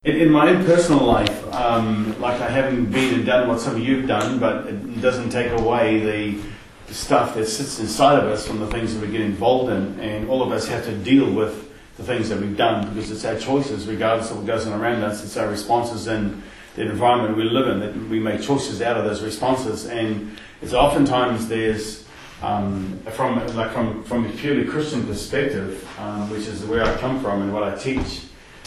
In my own personal life, like I haven't been and done what some of you've done, but it doesn't take away the stuff that sits inside of us from the things that we get involved in, and all of us have to deal with the things that we've done because it's our choices, regardless of what goes on around us. It's our responses in the environment we live in that we make choices out of those responses, and it's oftentimes there's from a purely Christian perspective, which is where I come from and what I teach.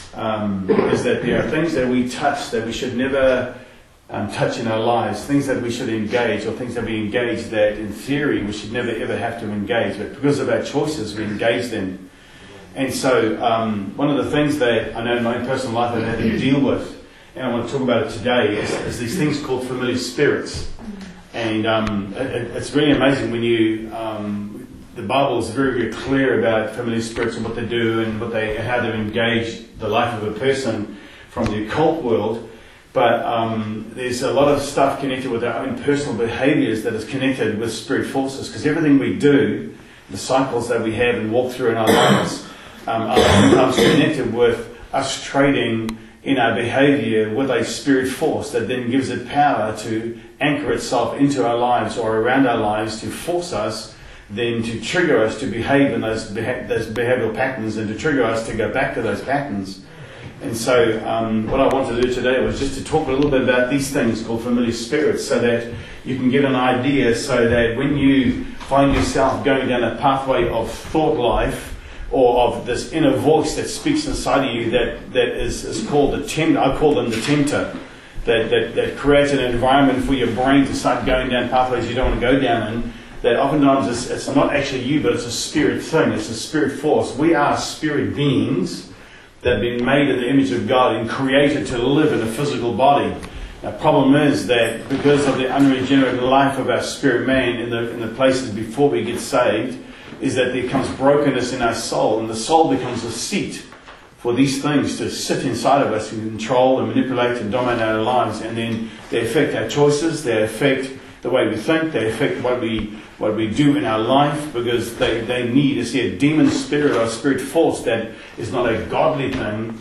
Is that there are things that we touch that we should never touch in our lives, things that we should engage, or things that we engage that in theory we should never ever have to engage, but because of our choices we engage them. And so one of the things that I know in my own personal life I've had to deal with, and I want to talk about it today, is these things called familiar spirits. And it's really amazing when you... the Bible is very, very clear about familiar spirits and what they do and how they engage the life of a person from the occult world. But there's a lot of stuff connected with our own personal behaviours that is connected with spirit forces, because everything we do, the cycles that we have and walk through in our lives, are sometimes connected with us trading in our behaviour with a spirit force that then gives it power to anchor itself into our lives or around our lives to force us then to trigger us to behave in those behavioural patterns and to trigger us to go back to those patterns. And so what I want to do today was just to talk a little bit about these things called familiar spirits, so that you can get an idea, so that when you find yourself going down a pathway of thought life or of this inner voice that speaks inside of you that is called the tempter, I call them the tempter, that creates an environment for your brain to start going down pathways you don't want to go down in, that oftentimes it's not actually you, but it's a spirit thing, it's a spirit force. We are spirit beings that have been made in the image of God and created to live in a physical body. The problem is that because of the unregenerate life of our spirit man in the places before we get saved, is that there comes brokenness in our soul, and the soul becomes a seat for these things to sit inside of us and control and manipulate and dominate our lives, and then they affect our choices, they affect the way we think, they affect what we do in our life, because they need to see a demon spirit or a spirit force that is not a godly thing,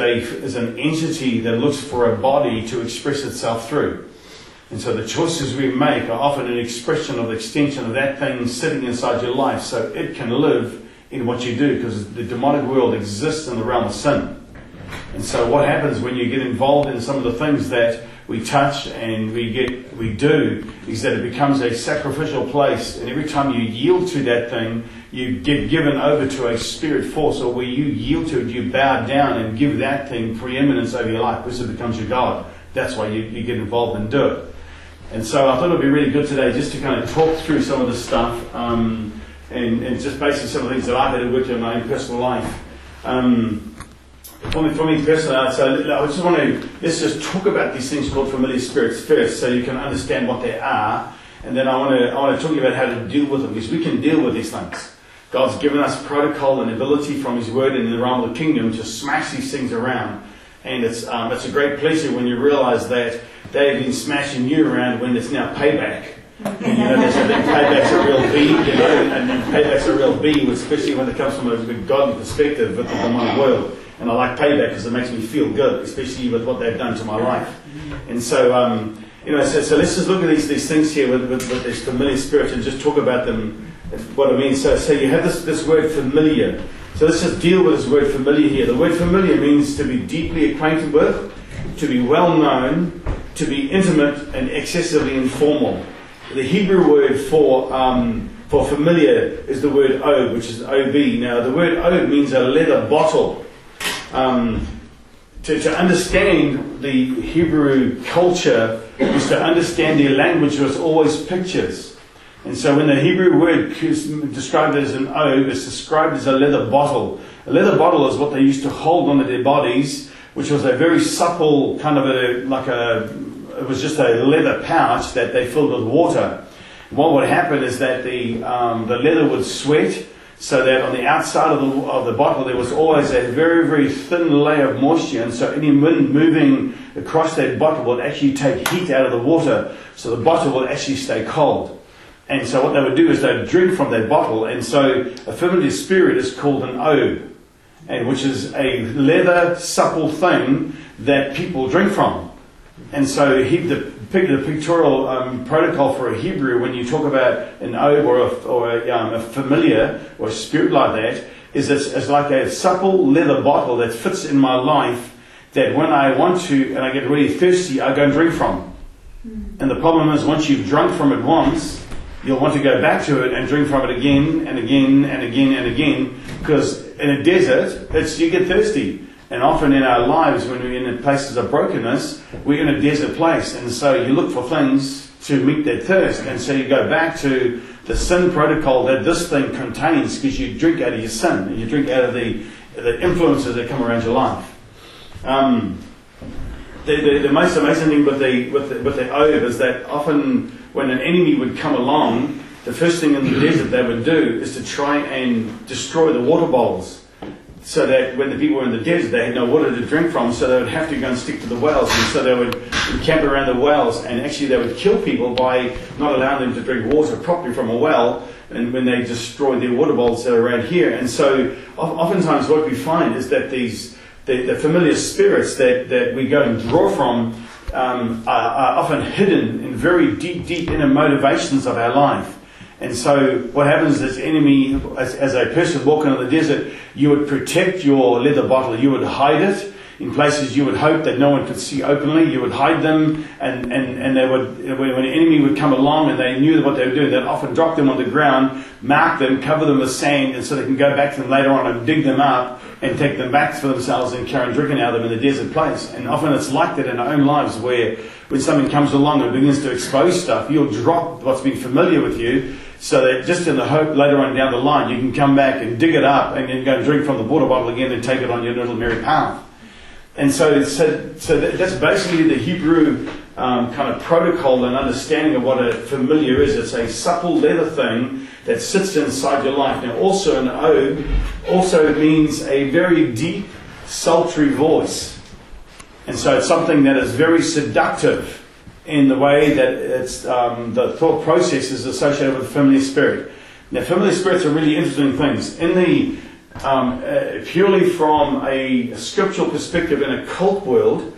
is an entity that looks for a body to express itself through. And so the choices we make are often an expression of the extension of that thing sitting inside your life, so it can live in what you do, because the demonic world exists in the realm of sin. And so what happens when you get involved in some of the things that we touch and we do, is that it becomes a sacrificial place, and every time you yield to that thing, you get given over to a spirit force, or where you yield to it, you bow down and give that thing preeminence over your life, because it becomes your God. That's why you get involved and do it. And so I thought it would be really good today just to kind of talk through some of this stuff, and just basically some of the things that I've had to work in my own personal life. For me personally, I just want to, let's just talk about these things called familiar spirits first, so you can understand what they are, and then I want to talk about how to deal with them, because we can deal with these things. God's given us protocol and ability from His Word in the realm of the kingdom to smash these things around, and it's a great pleasure when you realise that they've been smashing you around when it's now payback. And, they say that payback's a real B, and payback's a real B, especially when it comes from a godly perspective with the demonic world. And I like payback because it makes me feel good, especially with what they've done to my life. And so, so let's just look at these things here with these familiar spirits and just talk about them, what it means. So you have this word familiar. So let's just deal with this word familiar here. The word familiar means to be deeply acquainted with, to be well known, to be intimate and excessively informal. The Hebrew word for familiar is the word ob, which is ob. Now the word ob means a leather bottle. To understand the Hebrew culture is to understand their language was always pictures. And so when the Hebrew word is described as an ob, it's described as a leather bottle. A leather bottle is what they used to hold onto their bodies, which was a very supple kind of it was just a leather pouch that they filled with water. What would happen is that the leather would sweat, so that on the outside of the bottle there was always a very, very thin layer of moisture, and so any wind moving across that bottle would actually take heat out of the water, so the bottle would actually stay cold. And so what they would do is they'd drink from that bottle, and so a familiar spirit is called an ob. and which is a leather, supple thing that people drink from. And so the pictorial protocol for a Hebrew, when you talk about an oath or a familiar or a spirit like that, is it's like a supple leather bottle that fits in my life, that when I want to and I get really thirsty, I go and drink from. And the problem is, once you've drunk from it once, you'll want to go back to it and drink from it again and again and again and again, because in a desert, you get thirsty. And often in our lives, when we're in places of brokenness, we're in a desert place. And so you look for things to meet that thirst. And so you go back to the sin protocol that this thing contains, because you drink out of your sin, and you drink out of the influences that come around your life. The most amazing thing with the oath is that often when an enemy would come along, the first thing in the desert they would do is to try and destroy the water bowls, so that when the people were in the desert, they had no water to drink from, so they would have to go and stick to the wells. And so they would encamp around the wells, and actually they would kill people by not allowing them to drink water properly from a well, and when they destroyed their water bowls that are around here. And so oftentimes what we find is that the familiar spirits that we go and draw from are often hidden in very deep inner motivations of our life. And so what happens is, enemy, as a person walking on the desert, you would protect your leather bottle. You would hide it in places you would hope that no one could see openly. You would hide them, and they would, when an enemy would come along and they knew what they were doing, they'd often drop them on the ground, mark them, cover them with sand, and so they can go back to them later on and dig them up and take them back for themselves and carry on drinking out of them in the desert place. And often it's like that in our own lives, where when something comes along and begins to expose stuff, you'll drop what's been familiar with you, so that just in the hope later on down the line you can come back and dig it up and then go and drink from the water bottle again and take it on your little merry path. And so that's basically the Hebrew kind of protocol and understanding of what a familiar is. It's a supple leather thing that sits inside your life. Now also an ode also means a very deep, sultry voice. And so it's something that is very seductive in the way that it's the thought process is associated with familiar spirit. Now, familiar spirits are really interesting things. In the purely from a scriptural perspective in a cult world,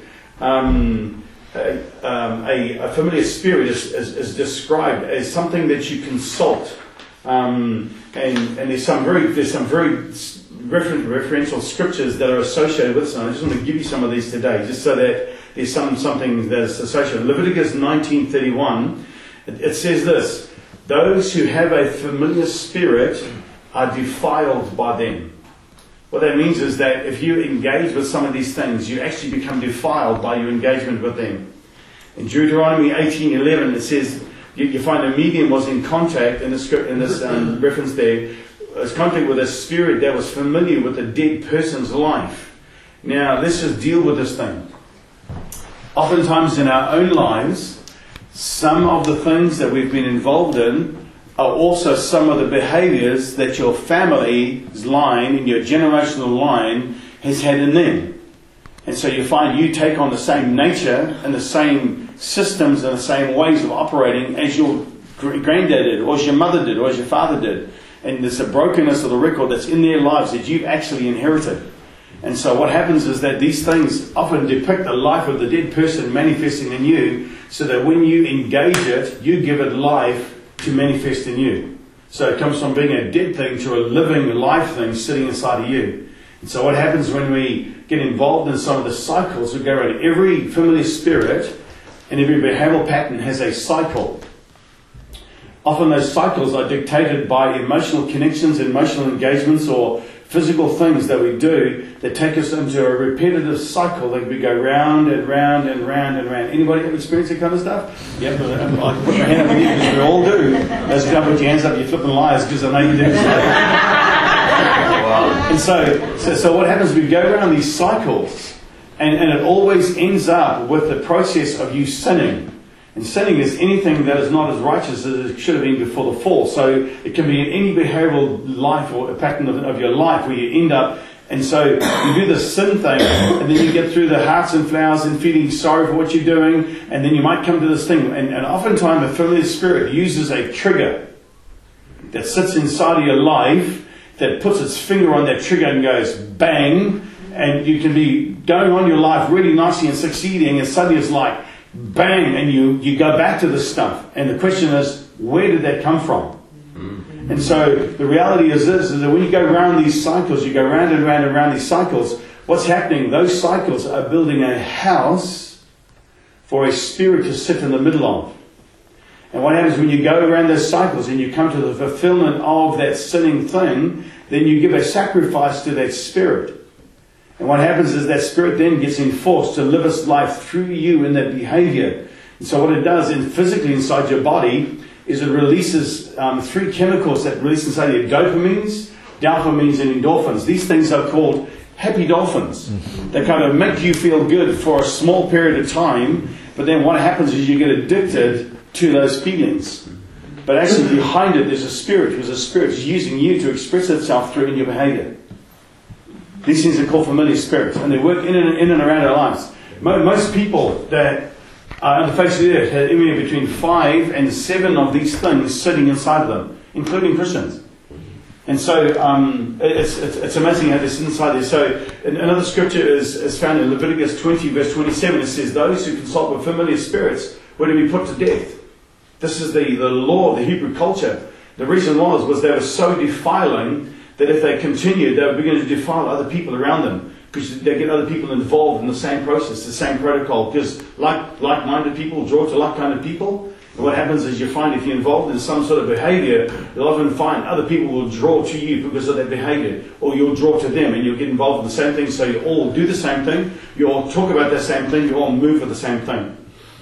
a familiar spirit is described as something that you consult, and there's some very referential scriptures that are associated with this. And I just want to give you some of these today, just so that there's something that is associated. Leviticus 19:31, it says this: "Those who have a familiar spirit are defiled by them." What that means is that if you engage with some of these things, you actually become defiled by your engagement with them. In Deuteronomy 18:11, it says you find a medium was in contact in this reference there. Was contact with a spirit that was familiar with a dead person's life. Now, let's just deal with this thing. Oftentimes in our own lives, some of the things that we've been involved in are also some of the behaviors that your family's line, in your generational line, has had in them. And so you find you take on the same nature and the same systems and the same ways of operating as your granddad did, or as your mother did, or as your father did. And there's a brokenness of the record that's in their lives that you've actually inherited. And so what happens is that these things often depict the life of the dead person manifesting in you, so that when you engage it, you give it life to manifest in you. So it comes from being a dead thing to a living life thing sitting inside of you. And so what happens when we get involved in some of the cycles, we go around every familiar spirit and every behavioral pattern has a cycle. Often those cycles are dictated by emotional connections, emotional engagements, or physical things that we do that take us into a repetitive cycle that we go round and round and round and round. Anybody have experienced that kind of stuff? Yep, I can put my hand up here because we all do. As you don't put your hands up, you're flipping liars because I know you do. And so what happens, we go around these cycles and it always ends up with the process of you sinning. And sinning is anything that is not as righteous as it should have been before the fall. So it can be in any behavioural life or a pattern of your life where you end up. And so you do the sin thing, and then you get through the hearts and flowers and feeling sorry for what you're doing, and then you might come to this thing. And oftentimes a familiar spirit uses a trigger that sits inside of your life that puts its finger on that trigger and goes bang, and you can be going on your life really nicely and succeeding, and suddenly it's like bang, and you go back to this stuff. And the question is, where did that come from? And so the reality is this, is that when you go around these cycles, you go round and round and round these cycles, what's happening? Those cycles are building a house for a spirit to sit in the middle of. And what happens when you go around those cycles and you come to the fulfillment of that sinning thing, then you give a sacrifice to that spirit. And what happens is that spirit then gets enforced to live its life through you in that behavior. And so what it does physically inside your body is it releases 3 chemicals that release inside you: dopamines, dopamines, and endorphins. These things are called happy dolphins. They kind of make you feel good for a small period of time, but then what happens is you get addicted to those feelings. But actually behind it there's a spirit, because the spirit is using you to express itself through in your behavior. These things are called familiar spirits, and they work in and around our lives. Most people that are on the face of the earth have anywhere between 5 and 7 of these things sitting inside of them, including Christians. And so it's amazing how this is inside there. So another scripture is found in Leviticus 20 verse 27. It says, those who consult with familiar spirits were to be put to death. This is the law of the Hebrew culture. The reason was they were so defiling that if they continued, they would begin to defile other people around them, because they get other people involved in the same process, the same protocol, because like-minded people draw to like-minded people. And what happens is you find if you're involved in some sort of behavior, you'll often find other people will draw to you because of that behavior, or you'll draw to them and you'll get involved in the same thing. So you all do the same thing, you all talk about the same thing, you all move with the same thing.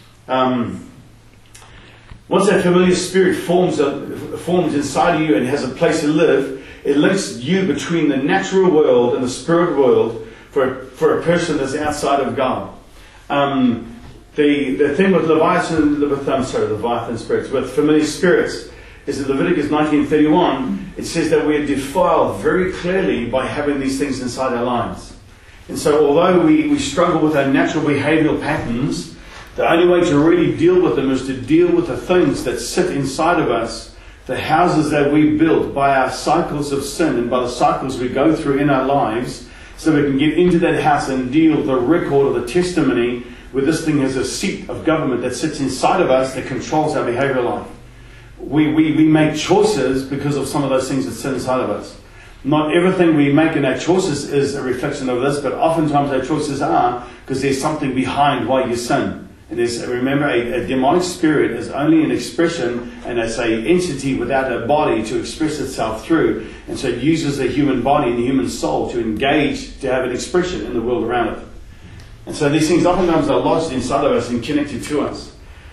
Once that familiar spirit forms inside of you and has a place to live, it links you between the natural world and the spirit world for a person that's outside of God. The thing with Leviathan spirits, with familiar spirits, is in Leviticus 19:31, it says that we are defiled very clearly by having these things inside our lives. And so although we struggle with our natural behavioural patterns, the only way to really deal with them is to deal with the things that sit inside of us, the houses that we built by our cycles of sin and by the cycles we go through in our lives, so we can get into that house and deal with the record of the testimony, where this thing has a seat of government that sits inside of us that controls our behavioural life. We make choices because of some of those things that sit inside of us. Not everything we make in our choices is a reflection of this, but oftentimes our choices are because there's something behind why you sin. And remember, a demonic spirit is only an expression, and it's an entity without a body to express itself through. And so it uses the human body and the human soul to engage, to have an expression in the world around it. And so these things oftentimes are lodged inside of us and connected to us.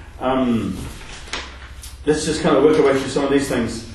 Let's just kind of work our way through some of these things.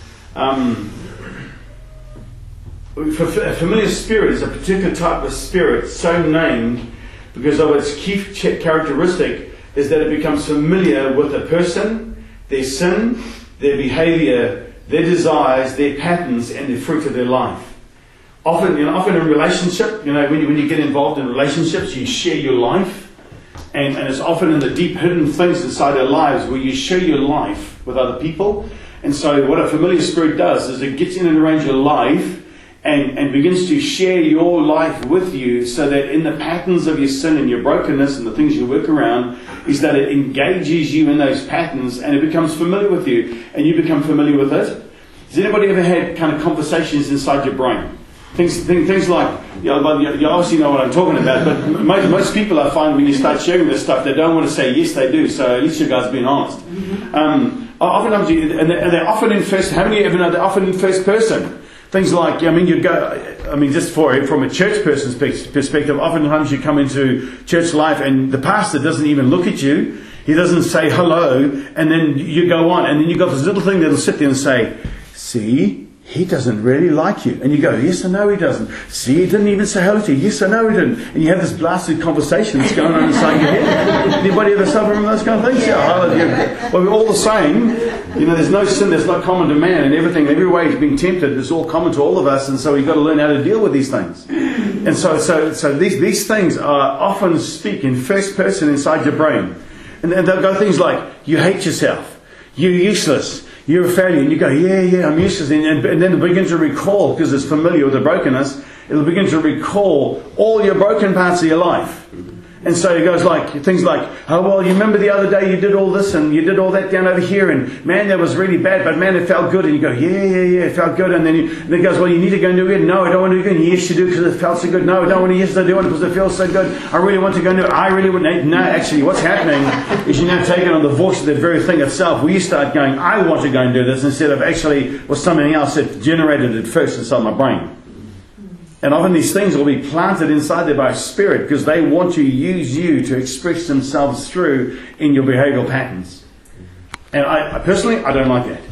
A familiar spirit is a particular type of spirit, so named because of its key characteristic is that it becomes familiar with a person, their sin, their behavior, their desires, their patterns, and the fruit of their life. Often in relationship, when you get involved in relationships, you share your life, and it's often in the deep hidden things inside our lives where you share your life with other people. And so what a familiar spirit does is it gets in and around your life and begins to share your life with you, so that in the patterns of your sin and your brokenness and the things you work around, is that it engages you in those patterns and it becomes familiar with you and you become familiar with it. Has anybody ever had kind of conversations inside your brain? Things like, you obviously know what I'm talking about, but most people I find when you start sharing this stuff, they don't want to say yes they do, so at least you guys are being honest. Oftentimes, and they're often in first, how many of you ever know they're often in first person? Things like, just from a church person's perspective, oftentimes you come into church life and the pastor doesn't even look at you. He doesn't say hello, and then you go on, and then you got this little thing that'll sit there and say, see, he doesn't really like you. And you go, yes or no, he doesn't. See, he didn't even say hello to you. Yes or no, he didn't. And you have this blasted conversation that's going on inside your head. Anybody ever suffer from those kind of things? Yeah. Well, we're all the same. There's no sin that's not common to man, and everything, every way he's being tempted is all common to all of us, and so we've got to learn how to deal with these things. And so these things are often speak in first person inside your brain. And they'll go things like, you hate yourself. You're useless. you're a failure, and you go, yeah, I'm useless, and then it'll begin to recall, because it's familiar with the brokenness, it'll begin to recall all your broken parts of your life. And so it goes like, things like, oh, well, you remember the other day you did all this and you did all that down over here, and man, that was really bad, but man, it felt good. And you go, yeah, it felt good. And then it goes, well, you need to go and do it again. No, I don't want to do it again. Yes, you do, because it felt so good. No, I don't want to. Yes, I do want it because it feels so good. I really want to go and do it. I really wouldn't. No, actually, what's happening is you now take it on the voice of that very thing itself, where you start going, I want to go and do this, instead of actually was something else that generated it first inside my brain. And often these things will be planted inside there by Spirit, because they want to use you to express themselves through in your behavioural patterns. And I personally, I don't like that.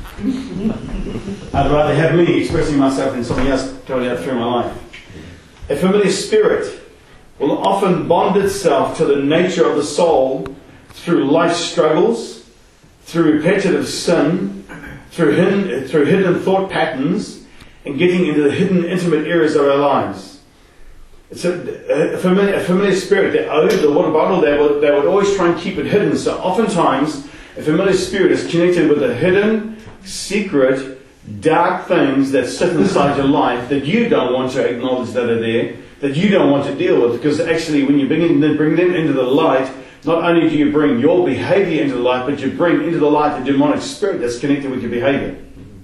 I'd rather have me expressing myself in something else totally out through my life. A familiar spirit will often bond itself to the nature of the soul through life struggles, through repetitive sin, through hidden thought patterns, and getting into the hidden, intimate areas of our lives. It's a familiar spirit. They owed the water bottle. They would always try and keep it hidden. So oftentimes, a familiar spirit is connected with the hidden, secret, dark things that sit inside your life that you don't want to acknowledge that are there, that you don't want to deal with. Because actually, when you begin to bring them into the light, not only do you bring your behavior into the light, but you bring into the light the demonic spirit that's connected with your behavior.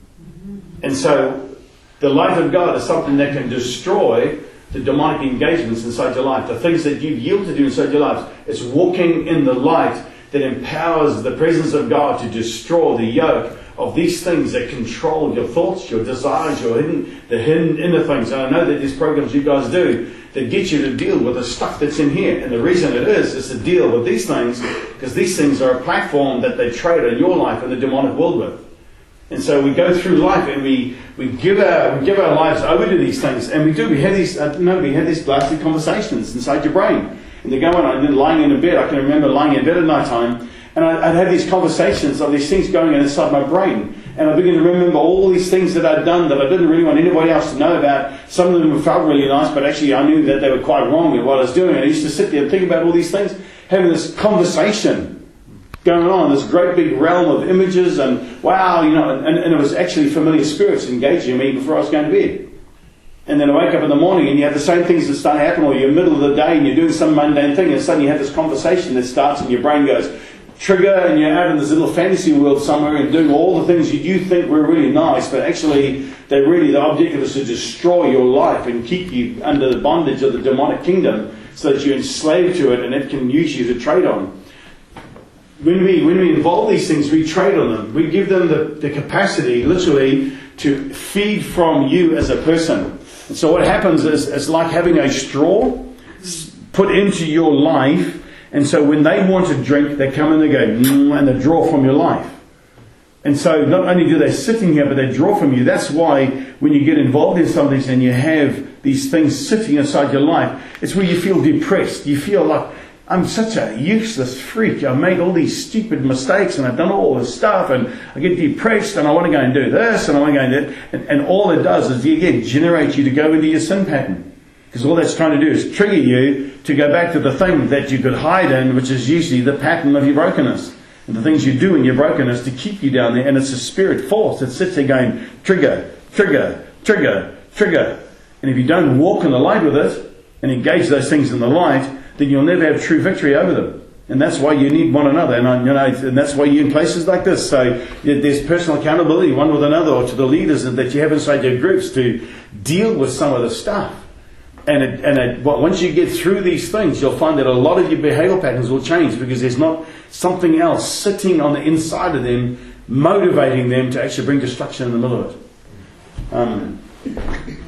And so, the light of God is something that can destroy the demonic engagements inside your life. The things that you yield to do inside your life. It's walking in the light that empowers the presence of God to destroy the yoke of these things that control your thoughts, your desires, the hidden inner things. And I know that these programs you guys do that get you to deal with the stuff that's in here. And the reason it is to deal with these things, because these things are a platform that they trade in your life and the demonic world with. And so we go through life and we give our lives over to these things, and we have these blasted conversations inside your brain. And they go on, and then lying in bed, I can remember lying in bed at night time, and I'd have these conversations of these things going on inside my brain. And I begin to remember all these things that I'd done that I didn't really want anybody else to know about. Some of them felt really nice, but actually I knew that they were quite wrong in what I was doing. And I used to sit there and think about all these things, having this conversation going on, this great big realm of images, and wow, and it was actually familiar spirits engaging me before I was going to bed. And then I wake up in the morning and you have the same things that start happening, or you're in the middle of the day and you're doing some mundane thing, and suddenly you have this conversation that starts and your brain goes trigger, and you're out in this little fantasy world somewhere and doing all the things you think were really nice, but actually the objective is to destroy your life and keep you under the bondage of the demonic kingdom, so that you're enslaved to it and it can use you to trade on. When we involve these things, we trade on them. We give them the capacity, literally, to feed from you as a person. And so what happens is, it's like having a straw put into your life. And so when they want to drink, they come and they go, and they draw from your life. And so not only do they sit in here, but they draw from you. That's why when you get involved in some of these and you have these things sitting inside your life, it's where you feel depressed. You feel like, I'm such a useless freak. I've made all these stupid mistakes and I've done all this stuff, and I get depressed and I want to go and do this and I want to go and do that. And all it does is, again, generate you to go into your sin pattern. Because all that's trying to do is trigger you to go back to the thing that you could hide in, which is usually the pattern of your brokenness. And the things you do in your brokenness to keep you down there. And it's a spirit force that sits there going, trigger, trigger, trigger, trigger. And if you don't walk in the light with it and engage those things in the light, then you'll never have true victory over them. And that's why you need one another. And that's why you're in places like this. So there's personal accountability one with another, or to the leaders that you have inside your groups, to deal with some of the stuff. Once you get through these things, you'll find that a lot of your behavioural patterns will change, because there's not something else sitting on the inside of them, motivating them to actually bring destruction in the middle of it.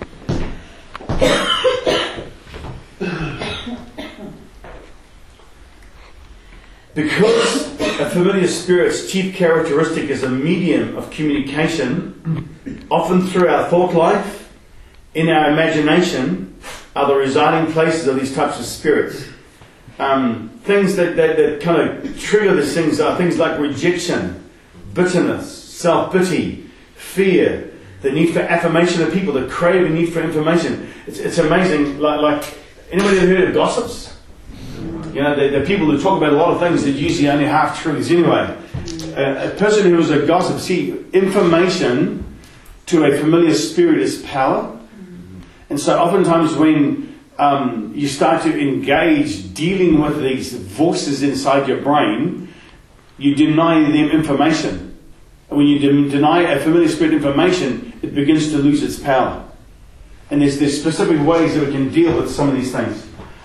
Because a familiar spirit's chief characteristic is a medium of communication, often through our thought life, in our imagination, are the residing places of these types of spirits. Things that kind of trigger these things are things like rejection, bitterness, self-pity, fear, the need for affirmation of people, the craving need for information. It's amazing. Like anybody ever heard of gossips? The people who talk about a lot of things that usually only half truths anyway. a person who is a gossip, see, information to a familiar spirit is power. And so oftentimes when you start to engage dealing with these voices inside your brain, you deny them information. And when you deny a familiar spirit information, it begins to lose its power. And there's specific ways that we can deal with some of these things.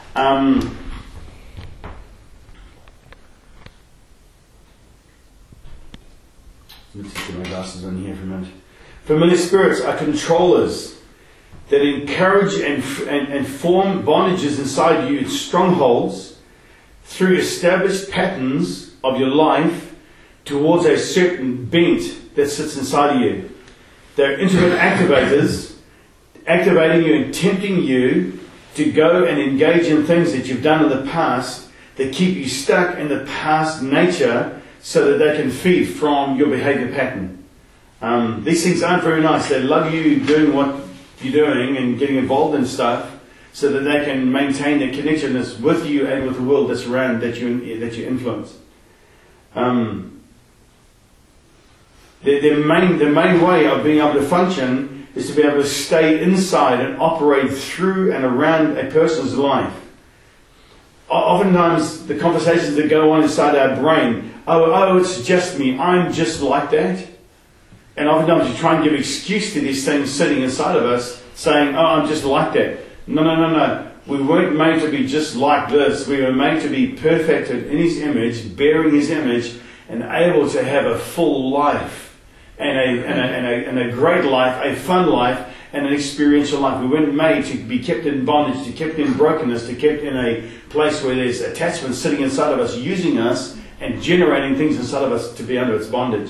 Let me just get my glasses on here for a minute. Familiar spirits are controllers that encourage and form bondages inside you, strongholds, through established patterns of your life towards a certain bent that sits inside of you. They're intimate activators, activating you and tempting you to go and engage in things that you've done in the past that keep you stuck in the past nature so that they can feed from your behavior pattern. These things aren't very nice. They love you doing what you're doing and getting involved in stuff so that they can maintain their connectedness with you and with the world that's around that you influence. The main way of being able to function is to be able to stay inside and operate through and around a person's life. Oftentimes the conversations that go on inside our brain, oh, it's just me, I'm just like that. And oftentimes you try and give excuse to these things sitting inside of us, saying, oh, I'm just like that. No. We weren't made to be just like this. We were made to be perfected in His image, bearing His image, and able to have a full life, and a great life, a fun life, and an experiential life. We weren't made to be kept in bondage, to kept in brokenness, to kept in a place where there's attachment sitting inside of us, using us, and generating things inside of us to be under its bondage.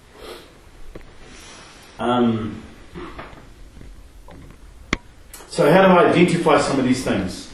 So how do I identify some of these things?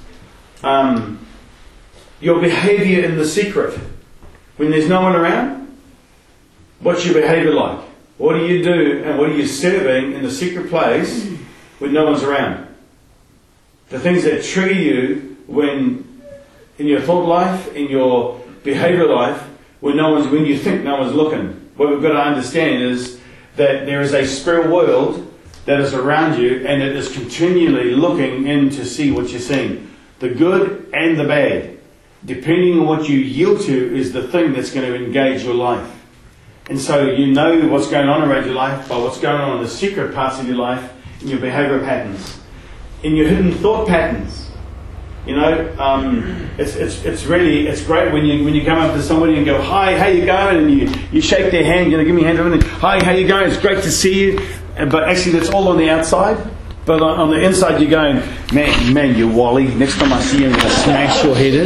Your behaviour in the secret. When there's no one around, what's your behaviour like? What do you do and what are you serving in the secret place when no one's around? The things that trigger you when, in your thought life, in your behaviour life, when you think no one's looking. What we've got to understand is that there is a spirit world that is around you and it is continually looking in to see what you're seeing. The good and the bad. Depending on what you yield to is the thing that's going to engage your life. And so you know what's going on around your life by what's going on in the secret parts of your life, in your behaviour patterns, in your hidden thought patterns. You know, it's great when you come up to somebody and go, hi, how you going? And you shake their hand, give me a hand, and hi, how you going? It's great to see you. But actually that's all on the outside. But on the inside you're going, man, you Wally, next time I see you I'm going to smash your head in.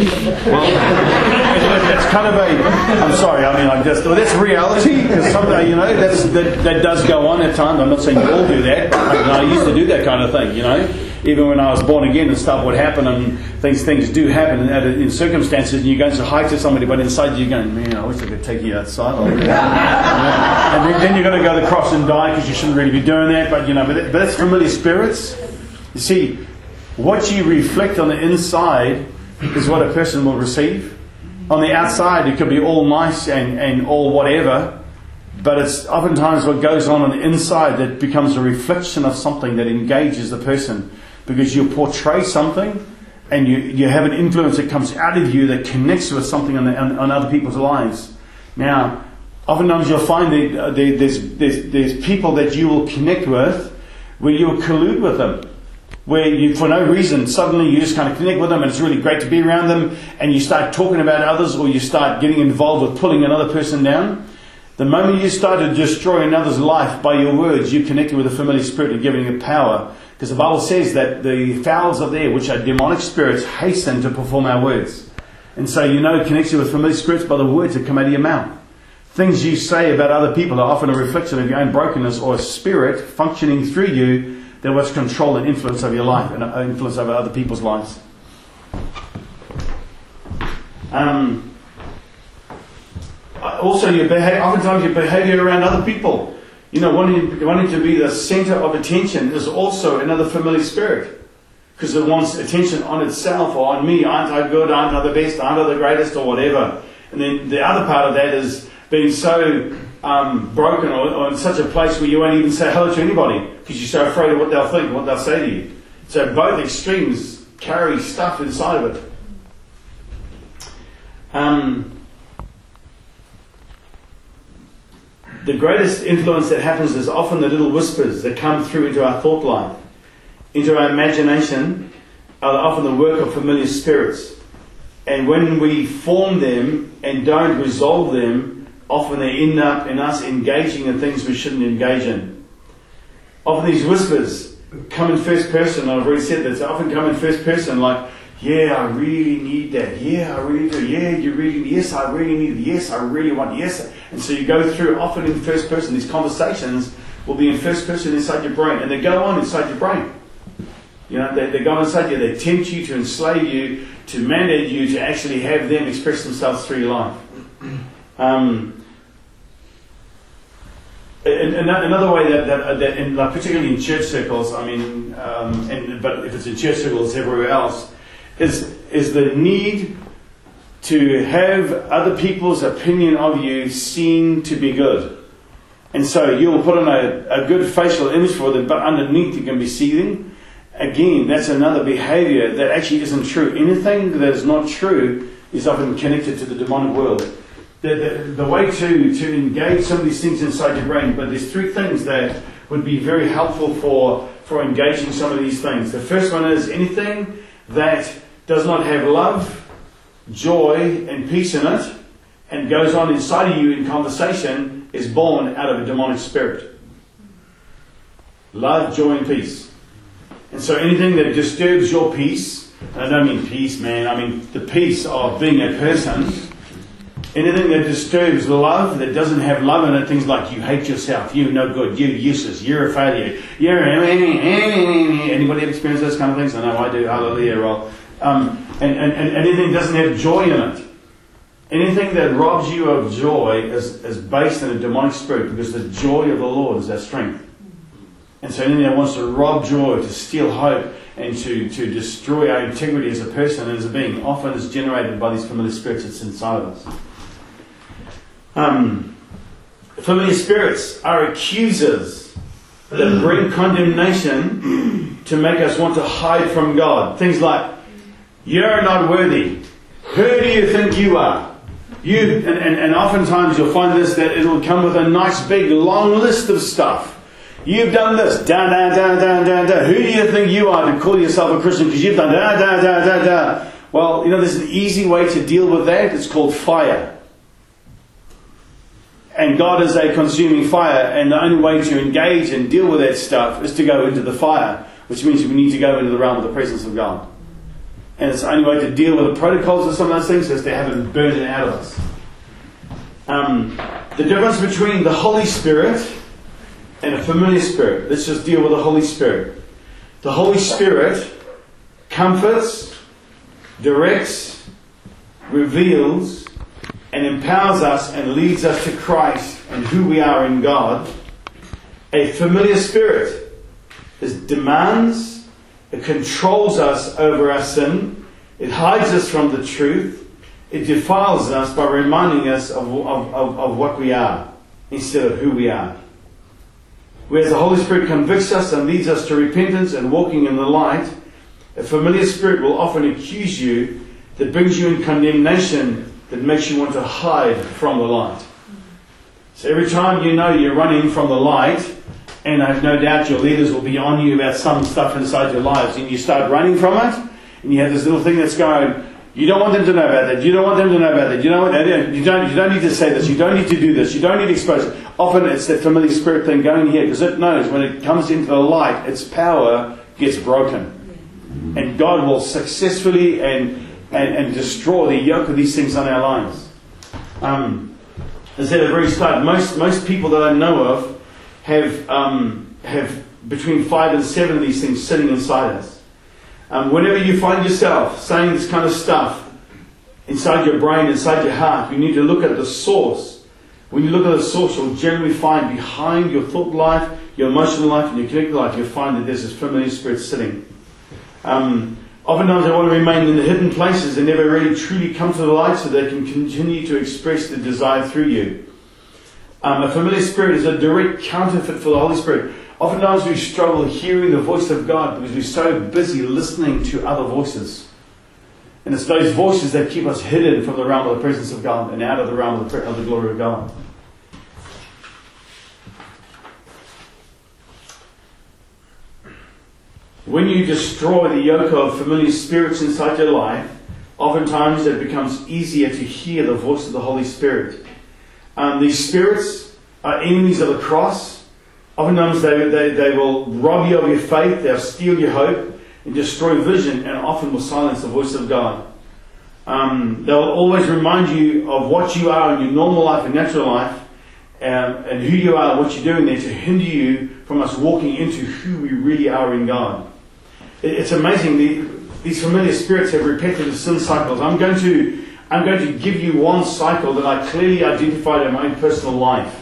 Well, it's kind of I'm sorry, that's reality, because sometimes, that does go on at times. I'm not saying you all do that, but I used to do that kind of thing, Even when I was born again and stuff would happen, and things do happen in circumstances, and you go and say hi to somebody, but inside you're going, man, I wish I could take you outside. And then you're going to go to the cross and die because you shouldn't really be doing that, but that's familiar spirits. You see, what you reflect on the inside is what a person will receive. On the outside, it could be all nice and all whatever, but it's oftentimes what goes on the inside that becomes a reflection of something that engages the person. Because you portray something and you have an influence that comes out of you that connects with something on other people's lives. Now, oftentimes you'll find that there's people that you will connect with where you'll collude with them. Where you, for no reason, suddenly you just kind of connect with them and it's really great to be around them, and you start talking about others, or you start getting involved with pulling another person down. The moment you start to destroy another's life by your words, you connected with a familiar spirit and giving it power. Because the Bible says that the fowls of the air, which are demonic spirits, hasten to perform our words. And so connection with familiar spirits by the words that come out of your mouth. Things you say about other people are often a reflection of your own brokenness or a spirit functioning through you that was control and influence over your life and influence over other people's lives. Also, oftentimes your behaviour around other people. Wanting to be the centre of attention is also another familiar spirit. Because it wants attention on itself or on me. Aren't I good? Aren't I the best? Aren't I the greatest? Or whatever. And then the other part of that is being so broken or in such a place where you won't even say hello to anybody because you're so afraid of what they'll think, what they'll say to you. So both extremes carry stuff inside of it. The greatest influence that happens is often the little whispers that come through into our thought life, into our imagination, are often the work of familiar spirits. And when we form them and don't resolve them, often they end up in us engaging in things we shouldn't engage in. Often these whispers come in first person. I've already said this. They often come in first person like, yeah, I really need that. Yeah, I really do. Yeah, you really, yes, I really need it. Yes, I really want, yes. And so you go through often in first person. These conversations will be in first person inside your brain. And they go on inside your brain. You know, they go inside you. They tempt you to enslave you, to mandate you to actually have them express themselves through your life. Another way that in, like, particularly in church circles, I mean, but if it's in church circles everywhere else, is the need to have other people's opinion of you seen to be good. And so you'll put on a good facial image for them, but underneath you can be seething. Again, that's another behavior that actually isn't true. Anything that is not true is often connected to the demonic world. The way to engage some of these things inside your brain, but there's three things that would be very helpful for engaging some of these things. The first one is anything that does not have love, joy, and peace in it, and goes on inside of you in conversation, is born out of a demonic spirit. Love, joy, and peace. And so anything that disturbs your peace, and I don't mean peace, man, I mean the peace of being a person. Anything that disturbs love, that doesn't have love in it, things like you hate yourself, you're no good, you're useless, you're a failure, anybody ever experience those kind of things? I know I do, hallelujah, Roll. And anything that doesn't have joy in it. Anything that robs you of joy is based in a demonic spirit, because the joy of the Lord is our strength. And so anything that wants to rob joy, to steal hope, and to destroy our integrity as a person and as a being, often is generated by these familiar spirits that's inside of us. Familiar spirits are accusers that bring condemnation to make us want to hide from God. Things like, you're not worthy. Who do you think you are? And oftentimes you'll find this, that it'll come with a nice big long list of stuff. You've done this, da da da da da da. Who do you think you are to call yourself a Christian because you've done da da da da da? Well, you know, there's an easy way to deal with that. It's called fire. And God is a consuming fire, and the only way to engage and deal with that stuff is to go into the fire, which means we need to go into the realm of the presence of God. And it's the only way to deal with the protocols of some of those things is to have it burn it out of us. The difference between the Holy Spirit and a familiar spirit. Let's just deal with the Holy Spirit. The Holy Spirit comforts, directs, reveals, and empowers us and leads us to Christ and who we are in God. A familiar spirit demands, it controls us over our sin, it hides us from the truth, it defiles us by reminding us of what we are instead of who we are. Whereas the Holy Spirit convicts us and leads us to repentance and walking in the light, a familiar spirit will often accuse you, that brings you in condemnation, that makes you want to hide from the light. So every time you know you're running from the light, and I have no doubt your leaders will be on you about some stuff inside your lives, and you start running from it, and you have this little thing that's going, you don't want them to know about that, you don't want them to know about that, you don't need to say this, you don't need to do this, you don't need to expose it. Often it's that familiar spirit thing going here, because it knows when it comes into the light, its power gets broken. And God will successfully and destroy the yoke of these things on our lives. As I said at the very start, most people that I know of have between 5 and 7 of these things sitting inside us. Whenever you find yourself saying this kind of stuff inside your brain, inside your heart, you need to look at the source. When you look at the source, you'll generally find behind your thought life, your emotional life, and your connected life, you'll find that there's this familiar spirit sitting. Oftentimes they want to remain in the hidden places and never really truly come to the light so they can continue to express the desire through you. A familiar spirit is a direct counterfeit for the Holy Spirit. Oftentimes we struggle hearing the voice of God because we're so busy listening to other voices. And it's those voices that keep us hidden from the realm of the presence of God and out of the realm of the glory of God. When you destroy the yoke of familiar spirits inside your life, oftentimes it becomes easier to hear the voice of the Holy Spirit. These spirits are enemies of the cross. Oftentimes they will rob you of your faith, they'll steal your hope and destroy vision, and often will silence the voice of God. They'll always remind you of what you are in your normal life and natural life, and who you are and what you're doing there to hinder you from us walking into who we really are in God. It's amazing. These familiar spirits have repetitive sin cycles. I'm going to give you one cycle that I clearly identified in my own personal life.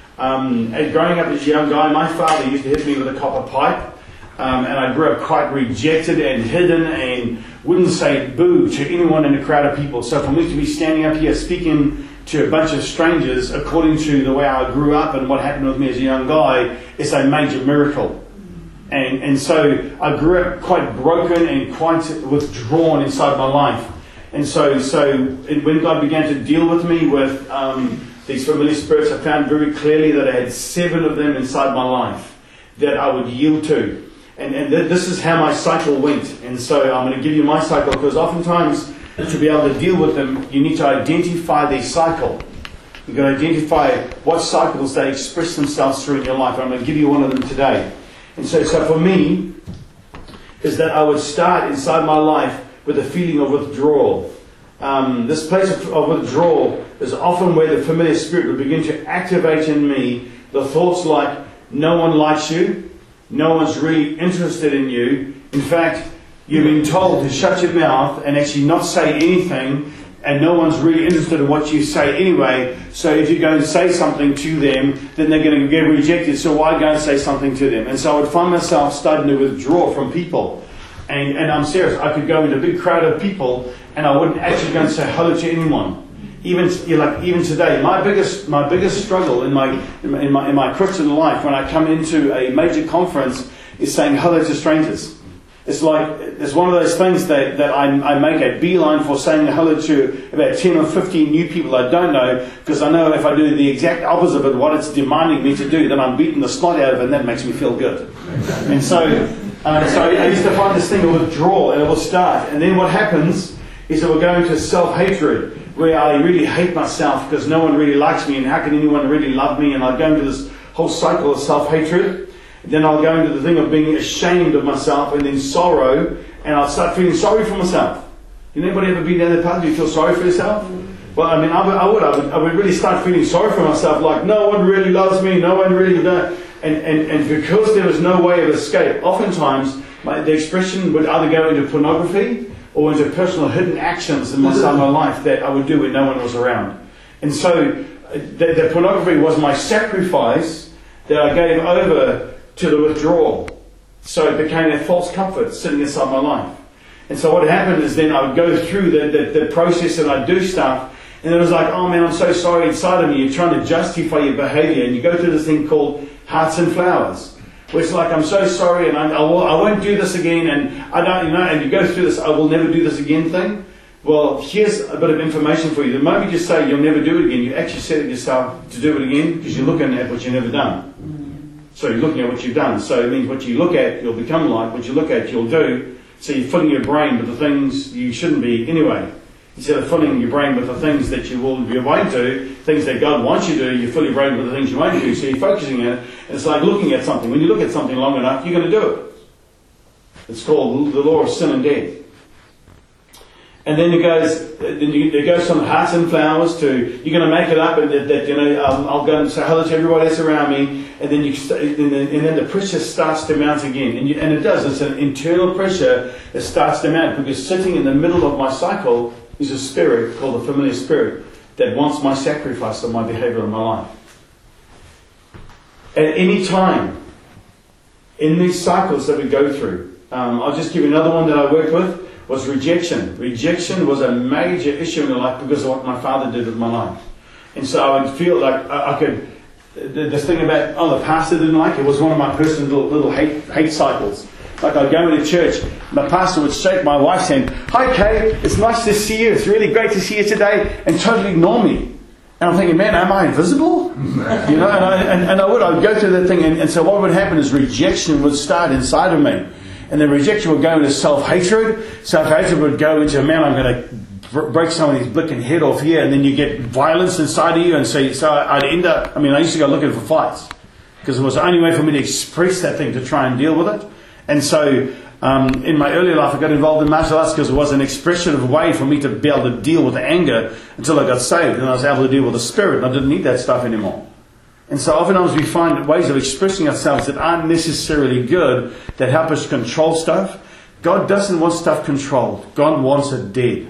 Growing up as a young guy, my father used to hit me with a copper pipe, and I grew up quite rejected and hidden and wouldn't say boo to anyone in a crowd of people. So for me to be standing up here speaking to a bunch of strangers according to the way I grew up and what happened with me as a young guy is a major miracle. And so I grew up quite broken and quite withdrawn inside my life. And so when God began to deal with me with these familiar spirits, I found very clearly that I had 7 of them inside my life that I would yield to. And this is how my cycle went. And so I'm going to give you my cycle, because oftentimes to be able to deal with them, you need to identify their cycle. You've got to identify what cycles they express themselves through in your life. I'm going to give you one of them today. And so for me, is that I would start inside my life with a feeling of withdrawal. This place of withdrawal is often where the familiar spirit would begin to activate in me the thoughts like, no one likes you, no one's really interested in you. In fact, you've been told to shut your mouth and actually not say anything, and no one's really interested in what you say anyway. So if you go and say something to them, then they're going to get rejected. So why go and say something to them? And so I would find myself starting to withdraw from people. And I'm serious. I could go into a big crowd of people, and I wouldn't actually go and say hello to anyone. Even today, my biggest struggle in my Christian life when I come into a major conference is saying hello to strangers. It's one of those things that I make a beeline for saying hello to about 10 or 15 new people I don't know, because I know if I do the exact opposite of what it's demanding me to do, then I'm beating the snot out of it, and that makes me feel good. And so I used to find this thing of withdrawal, and it will start. And then what happens is that we'll go into self-hatred, where I really hate myself because no one really likes me, and how can anyone really love me? And I go into this whole cycle of self-hatred. Then I'll go into the thing of being ashamed of myself, and then sorrow, and I'll start feeling sorry for myself. Anybody ever been down that path? Do you feel sorry for yourself? Well, I mean, I would really start feeling sorry for myself, like no one really loves me, no one really does. And because there was no way of escape, oftentimes the expression would either go into pornography or into personal hidden actions in my life that I would do when no one was around. And so the pornography was my sacrifice that I gave over to the withdrawal. So it became a false comfort sitting inside my life. And so what happened is then I would go through the process and I'd do stuff, and then it was like, oh man, I'm so sorry inside of me. You're trying to justify your behavior, and you go through this thing called Hearts and Flowers, where it's like, I'm so sorry, and I won't do this again, and I don't, and you go through this, I will never do this again thing. Well, here's a bit of information for you. The moment you say you'll never do it again, you actually set it yourself to do it again, because you're looking at what you've never done. So you're looking at what you've done. So it means what you look at, you'll become like. What you look at, you'll do. So you're filling your brain with the things you shouldn't be anyway. Instead of filling your brain with the things that you won't do, things that God wants you to do, you fill your brain with the things you won't do. So you're focusing on it. And it's like looking at something. When you look at something long enough, you're going to do it. It's called the law of sin and death. And then it goes from Hearts and Flowers to, you're going to make it up, and I'll go and say hello to everybody that's around me, and then then the pressure starts to mount again, and it does. It's an internal pressure that starts to mount, because sitting in the middle of my cycle is a spirit called the familiar spirit that wants my sacrifice of my behavior in my life. At any time in these cycles that we go through, I'll just give you another one that I worked with. Was rejection. Rejection was a major issue in my life because of what my father did with my life. And so I would feel like I could, this thing about, oh, the pastor didn't like it. It was one of my personal little hate cycles. Like I'd go into church, the pastor would shake my wife's hand. Hi, Kay, it's nice to see you. It's really great to see you today. And totally ignore me. And I'm thinking, man, am I invisible? You know, and I would go through that thing. And so what would happen is rejection would start inside of me. And the rejection would go into self-hatred. Self-hatred would go into, man, I'm going to break somebody's blinking head off here. And then you get violence inside of you. And so I'd end up, I used to go looking for fights. Because it was the only way for me to express that thing, to try and deal with it. And so in my early life I got involved in martial arts because it was an expressive way for me to be able to deal with the anger until I got saved. And I was able to deal with the spirit. And I didn't need that stuff anymore. And so oftentimes we find ways of expressing ourselves that aren't necessarily good, that help us control stuff. God doesn't want stuff controlled. God wants it dead.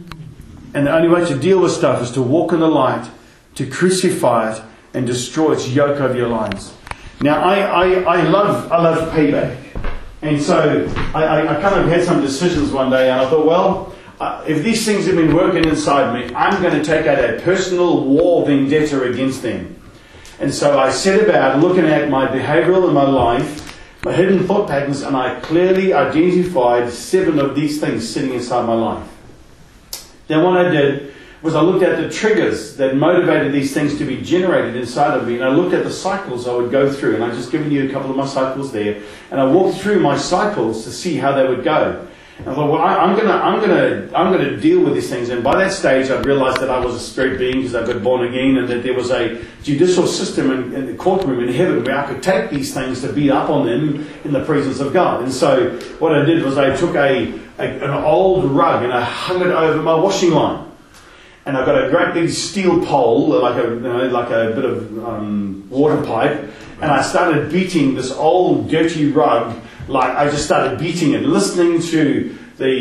And the only way to deal with stuff is to walk in the light, to crucify it, and destroy its yoke over your lives. Now, I love payback. And so I kind of had some decisions one day, and I thought, well, if these things have been working inside me, I'm going to take out a personal war vendetta against them. And so I set about looking at my behavioural in my life, my hidden thought patterns, and I clearly identified 7 of these things sitting inside my life. Then what I did was I looked at the triggers that motivated these things to be generated inside of me, and I looked at the cycles I would go through, and I've just given you a couple of my cycles there, and I walked through my cycles to see how they would go. And I thought, well, I'm gonna deal with these things. And by that stage, I'd realised that I was a spirit being because I got born again, and that there was a judicial system in the courtroom in heaven where I could take these things to beat up on them in the presence of God. And so what I did was I took an old rug and I hung it over my washing line. And I've got a great big steel pole, like a bit of water pipe, and I started beating this old dirty rug. Like I just started beating it, listening to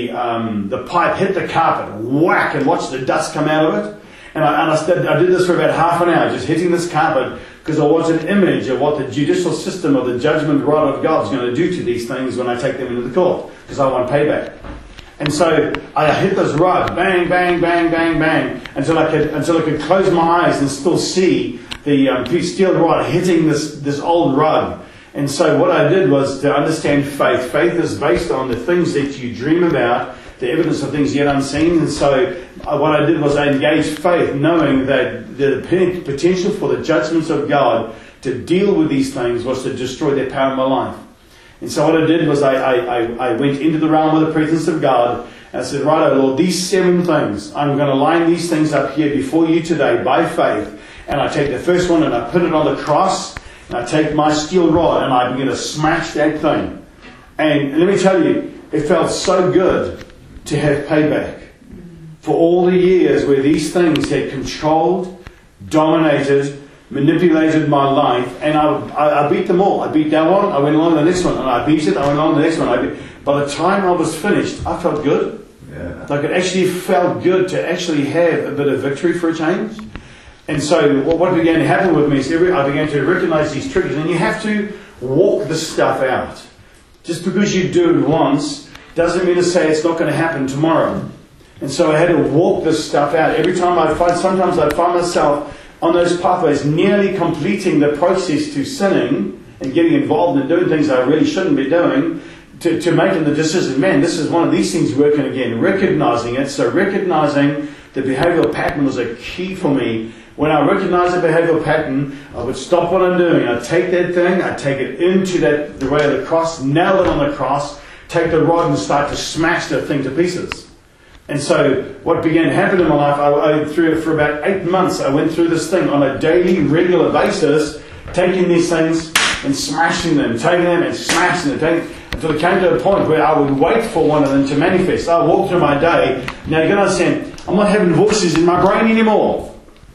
the pipe hit the carpet, whack, and watch the dust come out of it. And I did this for about half an hour, just hitting this carpet, because I want an image of what the judicial system or the judgment rod of God is going to do to these things when I take them into the court, because I want payback. And so I hit this rug, bang, bang, bang, bang, bang, until I could close my eyes and still see the steel rod hitting this old rug. And so what I did was to understand faith. Faith is based on the things that you dream about, the evidence of things yet unseen. And so what I did was I engaged faith, knowing that the potential for the judgments of God to deal with these things was to destroy their power in my life. And so what I did was I went into the realm of the presence of God, and I said, right, Lord, these 7 things, I'm going to line these things up here before you today by faith. And I take the first one and I put it on the cross, and I take my steel rod and I begin to smash that thing. And let me tell you, it felt so good to have payback for all the years where these things had controlled, dominated, manipulated my life, and I beat them all. I beat that one, I went along to the next one, and I beat it, I went along to the next one. By the time I was finished, I felt good. Yeah. Like it actually felt good to actually have a bit of victory for a change. And so what began to happen with me is I began to recognize these triggers, and you have to walk this stuff out. Just because you do it once doesn't mean to say it's not going to happen tomorrow. And so I had to walk this stuff out. Every time sometimes I'd find myself on those pathways, nearly completing the process to sinning and getting involved in doing things I really shouldn't be doing, to making the decision, man, this is one of these things working again, recognizing it. So recognizing the behavioral pattern was a key for me. When I recognized the behavioral pattern, I would stop what I'm doing. I'd take that thing, I'd take it into the way of the cross, nail it on the cross, take the rod and start to smash that thing to pieces. And so what began to happen in my life, for about 8 months, I went through this thing on a daily, regular basis, taking these things and smashing them, taking them and smashing them, until it came to a point where I would wait for one of them to manifest. I walked through my day. Now you've got to understand, I'm not having voices in my brain anymore.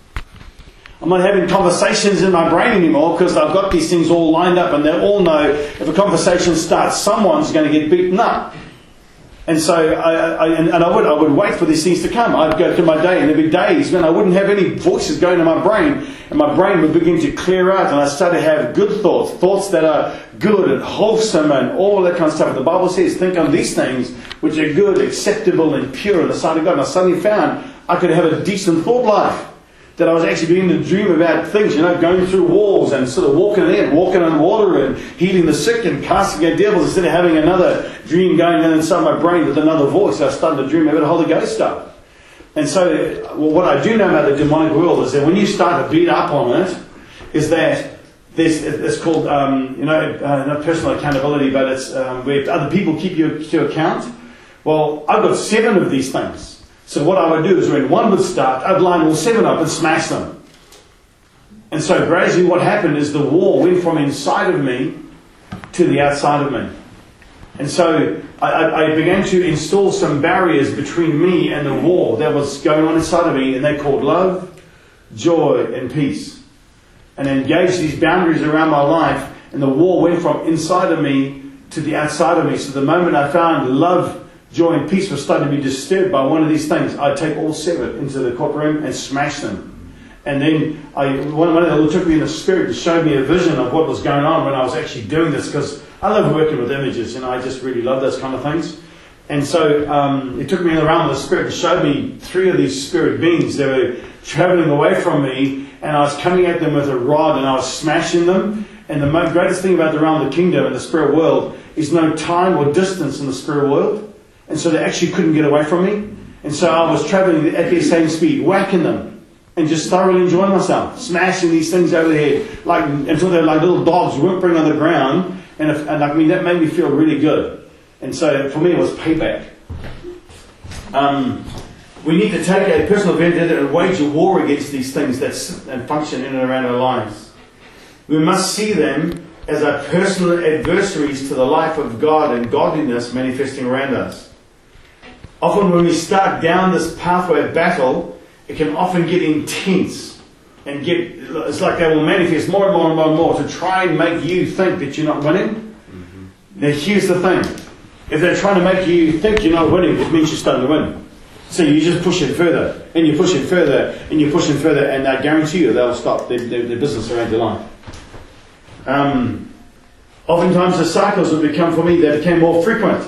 I'm not having conversations in my brain anymore because I've got these things all lined up, and they all know if a conversation starts, someone's going to get beaten up. And so I would wait for these things to come. I'd go through my day, and there'd be days when I wouldn't have any voices going in my brain, and my brain would begin to clear out, and I started to have good thoughts that are good and wholesome and all that kind of stuff. The Bible says, think on these things which are good, acceptable and pure in the sight of God. And I suddenly found I could have a decent thought life. that I was actually beginning to dream about things, going through walls and sort of walking on water and healing the sick and casting out devils, instead of having another dream going on inside my brain with another voice. I was starting to dream about the Holy Ghost stuff. And so what I do know about the demonic world is that when you start to beat up on it, is that it's called, not personal accountability, but it's where other people keep you to account. Well, I've got 7 of these things. So what I would do is when one would start, I'd line all 7 up and smash them. And so gradually what happened is the wall went from inside of me to the outside of me. And so I began to install some barriers between me and the wall that was going on inside of me, and they're called love, joy, and peace. And engaged these boundaries around my life, and the wall went from inside of me to the outside of me. So the moment I found love, joy and peace was starting to be disturbed by one of these things, I'd take all 7 into the courtroom and smash them. And then one of them took me in the spirit to show me a vision of what was going on when I was actually doing this, because I love working with images, and I just really love those kind of things. And so it took me in the realm of the spirit to show me 3 of these spirit beings that were traveling away from me, and I was coming at them with a rod and I was smashing them. And the greatest thing about the realm of the kingdom and the spirit world is no time or distance in the spirit world. And so they actually couldn't get away from me. And so I was traveling at their same speed, whacking them, and just thoroughly enjoying myself, smashing these things over the head, until they're like little dogs whimpering on the ground. And that made me feel really good. And so for me, it was payback. We need to take a personal vendetta and wage a war against these things that function in and around our lives. We must see them as our personal adversaries to the life of God and godliness manifesting around us. Often when we start down this pathway of battle, it can often get intense and it's like they will manifest more and more and more and more to try and make you think that you're not winning. Now here's the thing. If they're trying to make you think you're not winning, it means you're starting to win. So you just push it further, and you push it further, and you push it further, and I guarantee you they'll stop their business around your life. Oftentimes the cycles would become, for me, they became more frequent.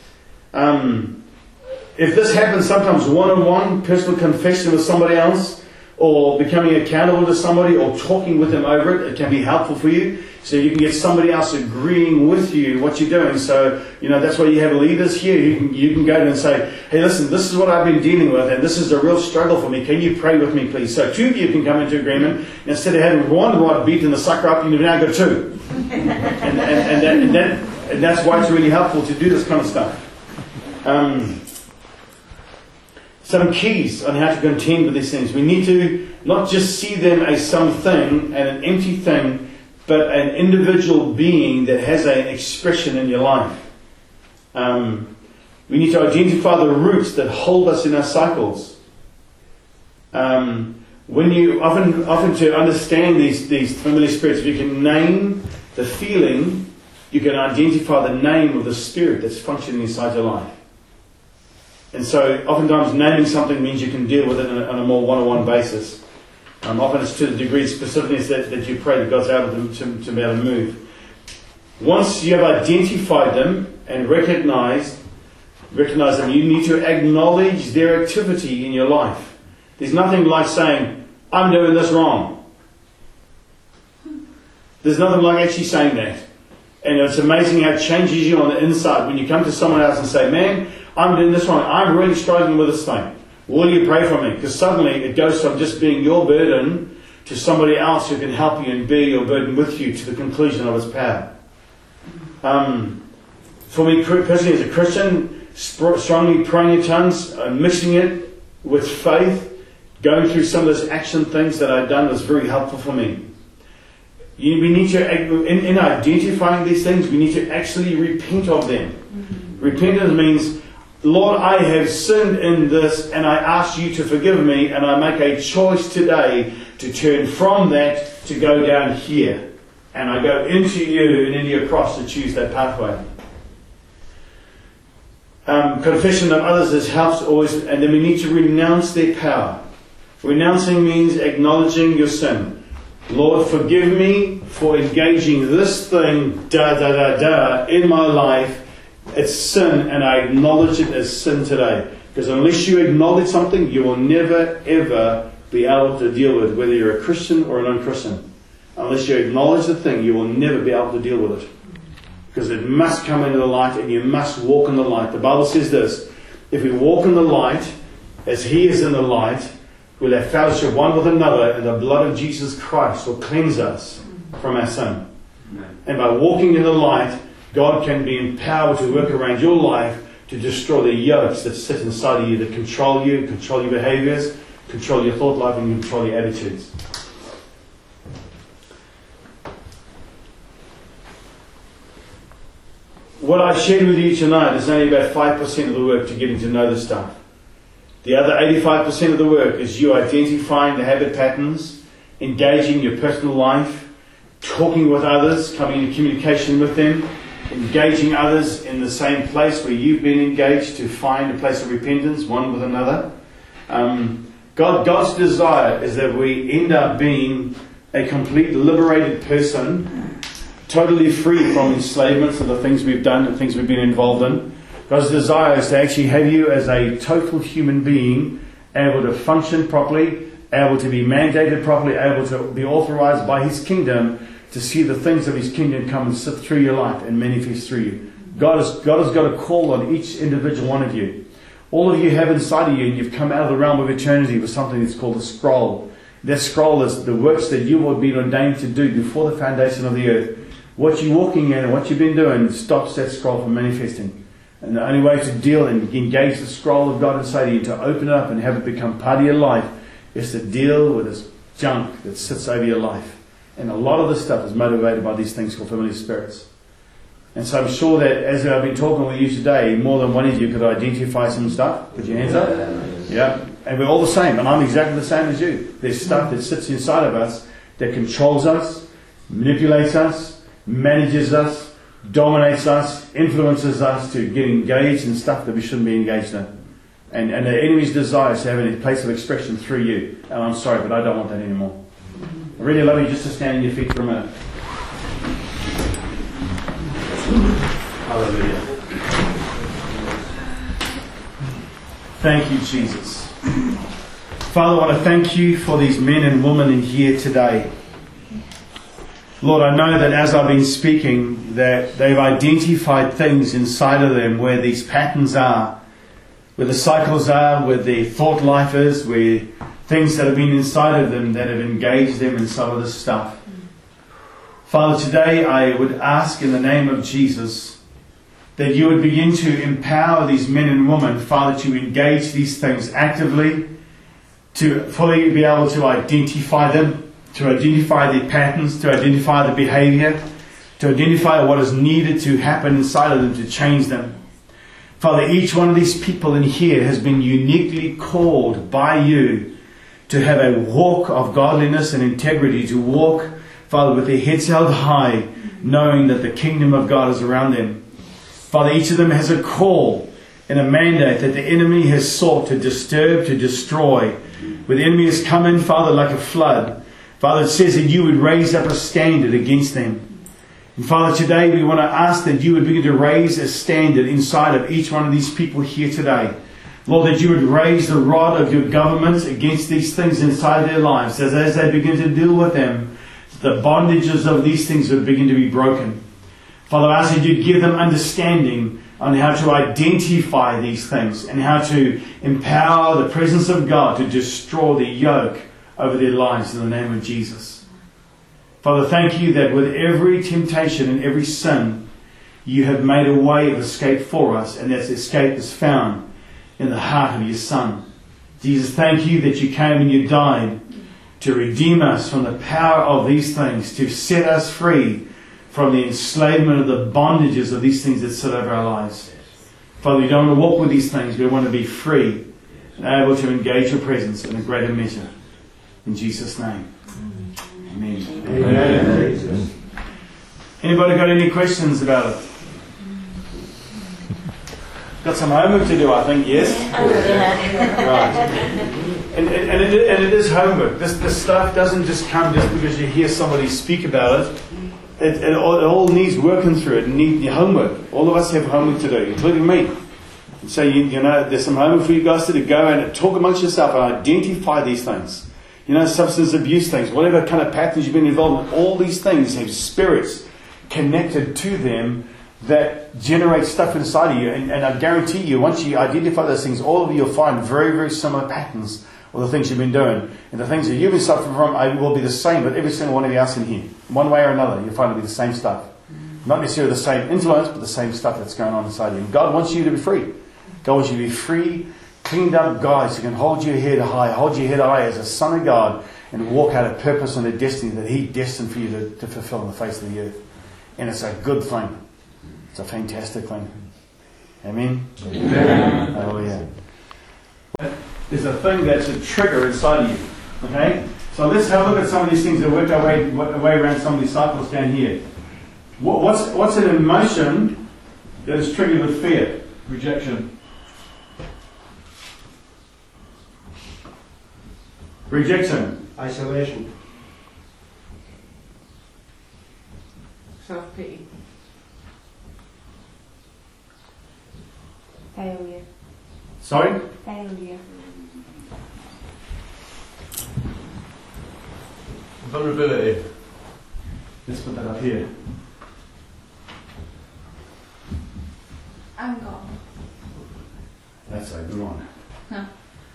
If this happens sometimes one-on-one, personal confession with somebody else, or becoming accountable to somebody, or talking with them over it, it can be helpful for you. So you can get somebody else agreeing with you what you're doing. So, that's why you have leaders here. You can go to them and say, hey, listen, this is what I've been dealing with, and this is a real struggle for me. Can you pray with me, please? So 2 of you can come into agreement. And instead of having one rod beating the sucker up, you've now got 2. and that's why it's really helpful to do this kind of stuff. Some keys on how to contend with these things. We need to not just see them as something and an empty thing, but an individual being that has an expression in your life. We need to identify the roots that hold us in our cycles. When you often to understand these familiar spirits, if you can name the feeling, you can identify the name of the spirit that's functioning inside your life. And so oftentimes naming something means you can deal with it on a more one-on-one basis. Often it's to the degree of specificness that you pray that God's able to be able to move. Once you have identified them and recognized them, you need to acknowledge their activity in your life. There's nothing like saying, I'm doing this wrong. There's nothing like actually saying that. And it's amazing how it changes you on the inside when you come to someone else and say, man, I'm doing this wrong. I'm really struggling with this thing. Will you pray for me? Because suddenly it goes from just being your burden to somebody else who can help you and bear your burden with you to the conclusion of its power. For me personally as a Christian, strongly praying in tongues, mixing it with faith, going through some of those action things that I've done was very helpful for me. We need to, in identifying these things, we need to actually repent of them. Mm-hmm. Repentance means, Lord, I have sinned in this and I ask you to forgive me, and I make a choice today to turn from that to go down here. And I go into you and into your cross to choose that pathway. Confession of others helps always, and then we need to renounce their power. Renouncing means acknowledging your sin. Lord, forgive me for engaging this thing, in my life. It's sin, and I acknowledge it as sin today. Because unless you acknowledge something, you will never, ever be able to deal with, whether you're a Christian or a non-Christian. Unless you acknowledge the thing, you will never be able to deal with it. Because it must come into the light, and you must walk in the light. The Bible says this: if we walk in the light, as He is in the light, we'll have fellowship one with another, and the blood of Jesus Christ will cleanse us from our sin. And by walking in the light, God can be empowered to work around your life to destroy the yokes that sit inside of you, that control you, control your behaviors, control your thought life, and control your attitudes. What I've shared with you tonight is only about 5% of the work to getting to know this stuff. The other 85% of the work is you identifying the habit patterns, engaging your personal life, talking with others, coming into communication with them, engaging others in the same place where you've been engaged to find a place of repentance, one with another. God's desire is that we end up being a complete liberated person, totally free from enslavements of the things we've done and things we've been involved in. God's desire is to actually have you as a total human being, able to function properly, able to be mandated properly, able to be authorized by His kingdom to see the things of His kingdom come and sit through your life and manifest through you. God has got a call on each individual one of you. All of you have inside of you, and you've come out of the realm of eternity with something that's called a scroll. That scroll is the works that you have been ordained to do before the foundation of the earth. What you're walking in and what you've been doing stops that scroll from manifesting. And the only way to deal and engage the scroll of God inside of you, to open it up and have it become part of your life, is to deal with this junk that sits over your life. And a lot of this stuff is motivated by these things called familiar spirits. And so I'm sure that as I've been talking with you today, more than one of you could identify some stuff. Put your hands up. Yeah. And we're all the same. And I'm exactly the same as you. There's stuff that sits inside of us that controls us, manipulates us, manages us, dominates us, influences us to get engaged in stuff that we shouldn't be engaged in. And the enemy's desire is to have a place of expression through you. And I'm sorry, but I don't want that anymore. I really love you just to stand on your feet for a minute. Hallelujah. Thank you, Jesus. Father, I want to thank you for these men and women in here today. Lord, I know that as I've been speaking, that they've identified things inside of them where these patterns are, where the cycles are, where their thought life is, where things that have been inside of them that have engaged them in some of this stuff. Father, today I would ask in the name of Jesus that you would begin to empower these men and women, Father, to engage these things actively, to fully be able to identify them, to identify the patterns, to identify the behavior, to identify what is needed to happen inside of them to change them. Father, each one of these people in here has been uniquely called by you to have a walk of godliness and integrity, to walk, Father, with their heads held high, knowing that the kingdom of God is around them. Father, each of them has a call and a mandate that the enemy has sought to disturb, to destroy. Where the enemy has come in, Father, like a flood. Father, it says that you would raise up a standard against them. And Father, today we want to ask that you would begin to raise a standard inside of each one of these people here today. Lord, that you would raise the rod of your government against these things inside their lives. As they begin to deal with them, the bondages of these things would begin to be broken. Father, I ask that you give them understanding on how to identify these things and how to empower the presence of God to destroy the yoke over their lives in the name of Jesus. Father, thank you that with every temptation and every sin, you have made a way of escape for us, and that escape is found in the heart of your Son. Jesus, thank you that you came and you died to redeem us from the power of these things, to set us free from the enslavement of the bondages of these things that sit over our lives. Father, we don't want to walk with these things. We want to be free and able to engage your presence in a greater measure. In Jesus' name. Amen. Amen. Anybody got any questions about it? Got some homework to do, I think, yes? Right. And it is homework. This stuff doesn't just come just because you hear somebody speak about it. It all needs working through it. It needs your homework. All of us have homework to do, including me. So, you know, there's some homework for you guys to go and talk amongst yourself and identify these things. substance abuse things, whatever kind of patterns you've been involved in, all these things have spirits connected to them that generate stuff inside of you. And I guarantee you, once you identify those things, all of you will find very, very similar patterns of the things you've been doing. And the things that you've been suffering from will be the same with every single one of you else in here. One way or another, you'll find it'll be the same stuff. Not necessarily the same influence, but the same stuff that's going on inside you. And God wants you to be free. God wants you to be free, cleaned up guys who can hold your head high as a son of God and walk out a purpose and a destiny that He destined for you to fulfill on the face of the earth. And it's a good thing. It's a fantastic thing. Amen? Amen. Hallelujah. There's a thing that's a trigger inside of you. Okay? So let's have a look at some of these things that work our way around some of these cycles down here. What's an emotion that is triggered with fear? Rejection. Rejection. Isolation. Self-pity. Failure. Sorry? Failure. Vulnerability. Let's put that up here. Anger. That's a good one. Huh.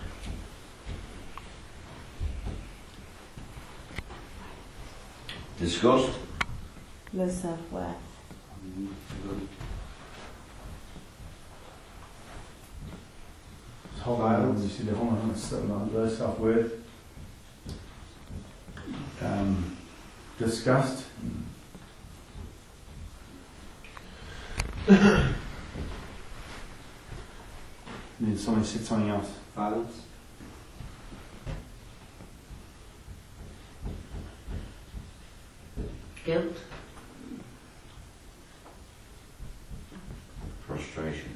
Disgust. Low self-worth. Hold on, you see the whole low self-worth. Disgust. Then someone said something else. Violence. Guilt. Frustration.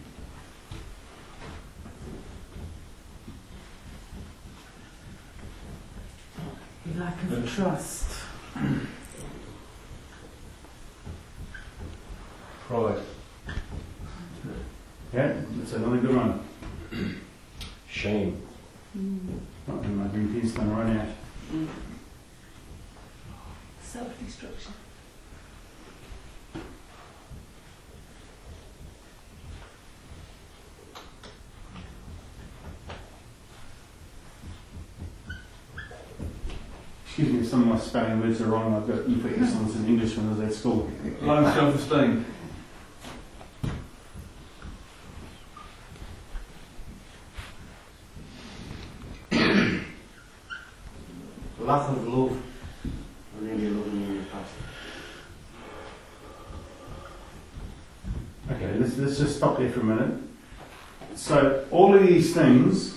Lack of trust. Pride. Yeah, that's another good one. Shame. Oh, and my green tea's going to run out. Self-destruction. Excuse me if some of my spelling words are wrong. I've got E for excellence in English when I was at school. Low self-esteem. Lack of love. I really loving you in the past. Okay, let's just stop there for a minute. So all of these things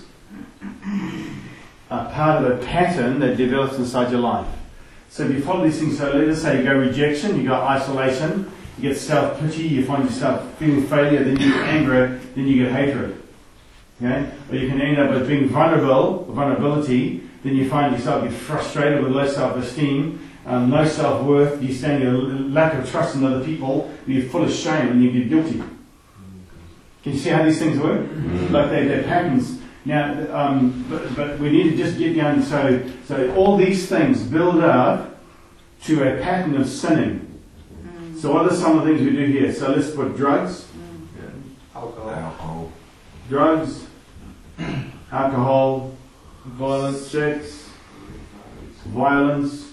are part of a pattern that develops inside your life. So if you follow these things, so let us say you go rejection, you go isolation, you get self-pity, you find yourself feeling failure, then you get anger, then you get hatred. Okay? Or you can end up with being vulnerability, then you find yourself get frustrated with low self-esteem, no self-worth, you stand a lack of trust in other people, you're full of shame and you get guilty. Can you see how these things work? Like they're patterns. Now, but we need to just get down, so all these things build up to a pattern of sinning. So what are some of the things we do here? So let's put drugs, Alcohol. drugs, alcohol, violence, sex, violence,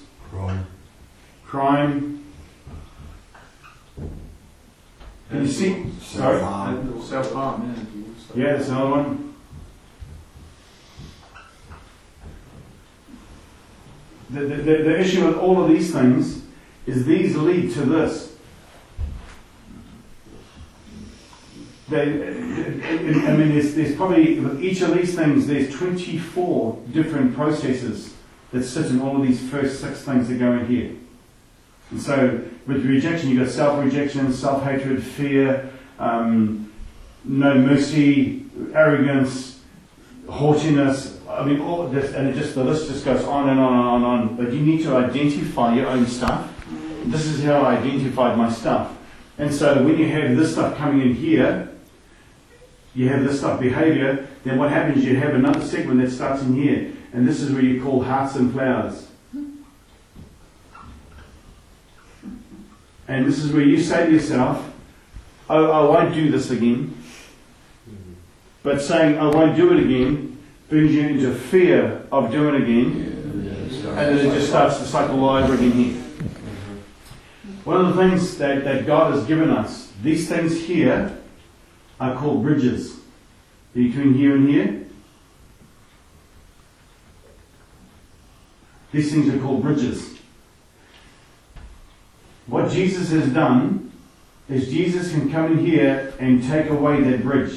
crime. Can you see? Sorry? Self-harm, Yeah, there's another one. The issue with all of these things is these lead to this. There's probably, with each of these things, there's 24 different processes that sit in all of these first 6 things that go in here. And so, with rejection, you've got self-rejection, self-hatred, fear, no mercy, arrogance, haughtiness. I mean, all this, and the list just goes on and on and on and on. But you need to identify your own stuff. This is how I identified my stuff. And so when you have this stuff coming in here, you have this stuff behavior, then what happens, you have another segment that starts in here. and this is where you call hearts and flowers. And this is where you say to yourself, oh, I won't do this again. But saying, I won't do it again, brings you into fear of doing it again. And then it just starts to cycle all over again here. One of the things that God has given us, these things here are called bridges. Between here and here. These things are called bridges. What Jesus has done is Jesus can come in here and take away that bridge.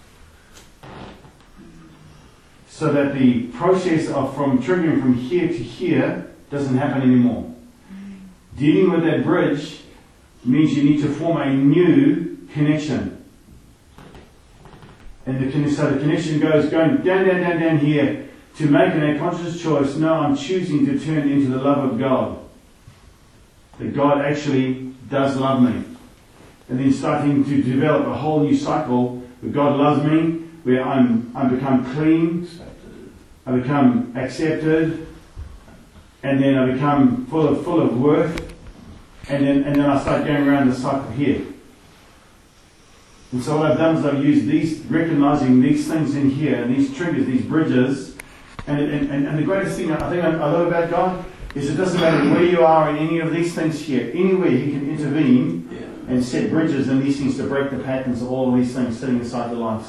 So that the process of from triggering from here to here doesn't happen anymore. Dealing with that bridge means you need to form a new connection. And so the connection goes going down here to make a conscious choice. No, I'm choosing to turn into the love of God. That God actually does love me. And then starting to develop a whole new cycle where God loves me, where I become clean, I become accepted, and then I become full of worth, and then I start going around the cycle here. And so what I've done is I've used recognizing these things in here, and these triggers, these bridges, and the greatest thing I think I love about God is it doesn't matter where you are in any of these things here, anywhere He can intervene and set bridges and these things to break the patterns of all of these things sitting inside the lives.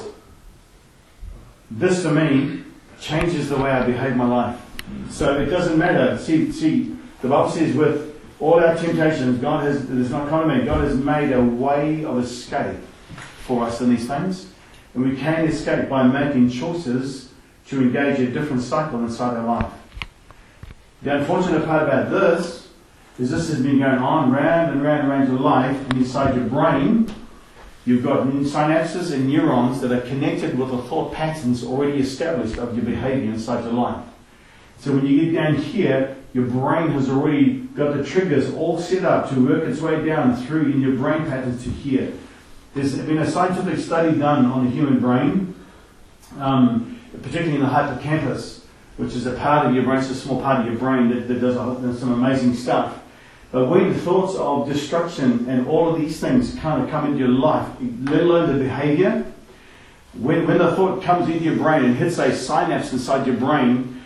This for me changes the way I behave my life. So it doesn't matter. See, the Bible says with all our temptations, God has made a way of escape for us in these things. And we can escape by making choices to engage a different cycle inside our life. The unfortunate part about this is this has been going on round and round and round your life, and inside your brain you've got synapses and neurons that are connected with the thought patterns already established of your behavior inside your life. So when you get down here, your brain has already got the triggers all set up to work its way down through in your brain patterns to here. There's been a scientific study done on the human brain, particularly in the hippocampus, which is a part of your brain, it's a small part of your brain that does some amazing stuff. But when thoughts of destruction and all of these things kind of come into your life, let alone the behavior, when the thought comes into your brain and hits a synapse inside your brain,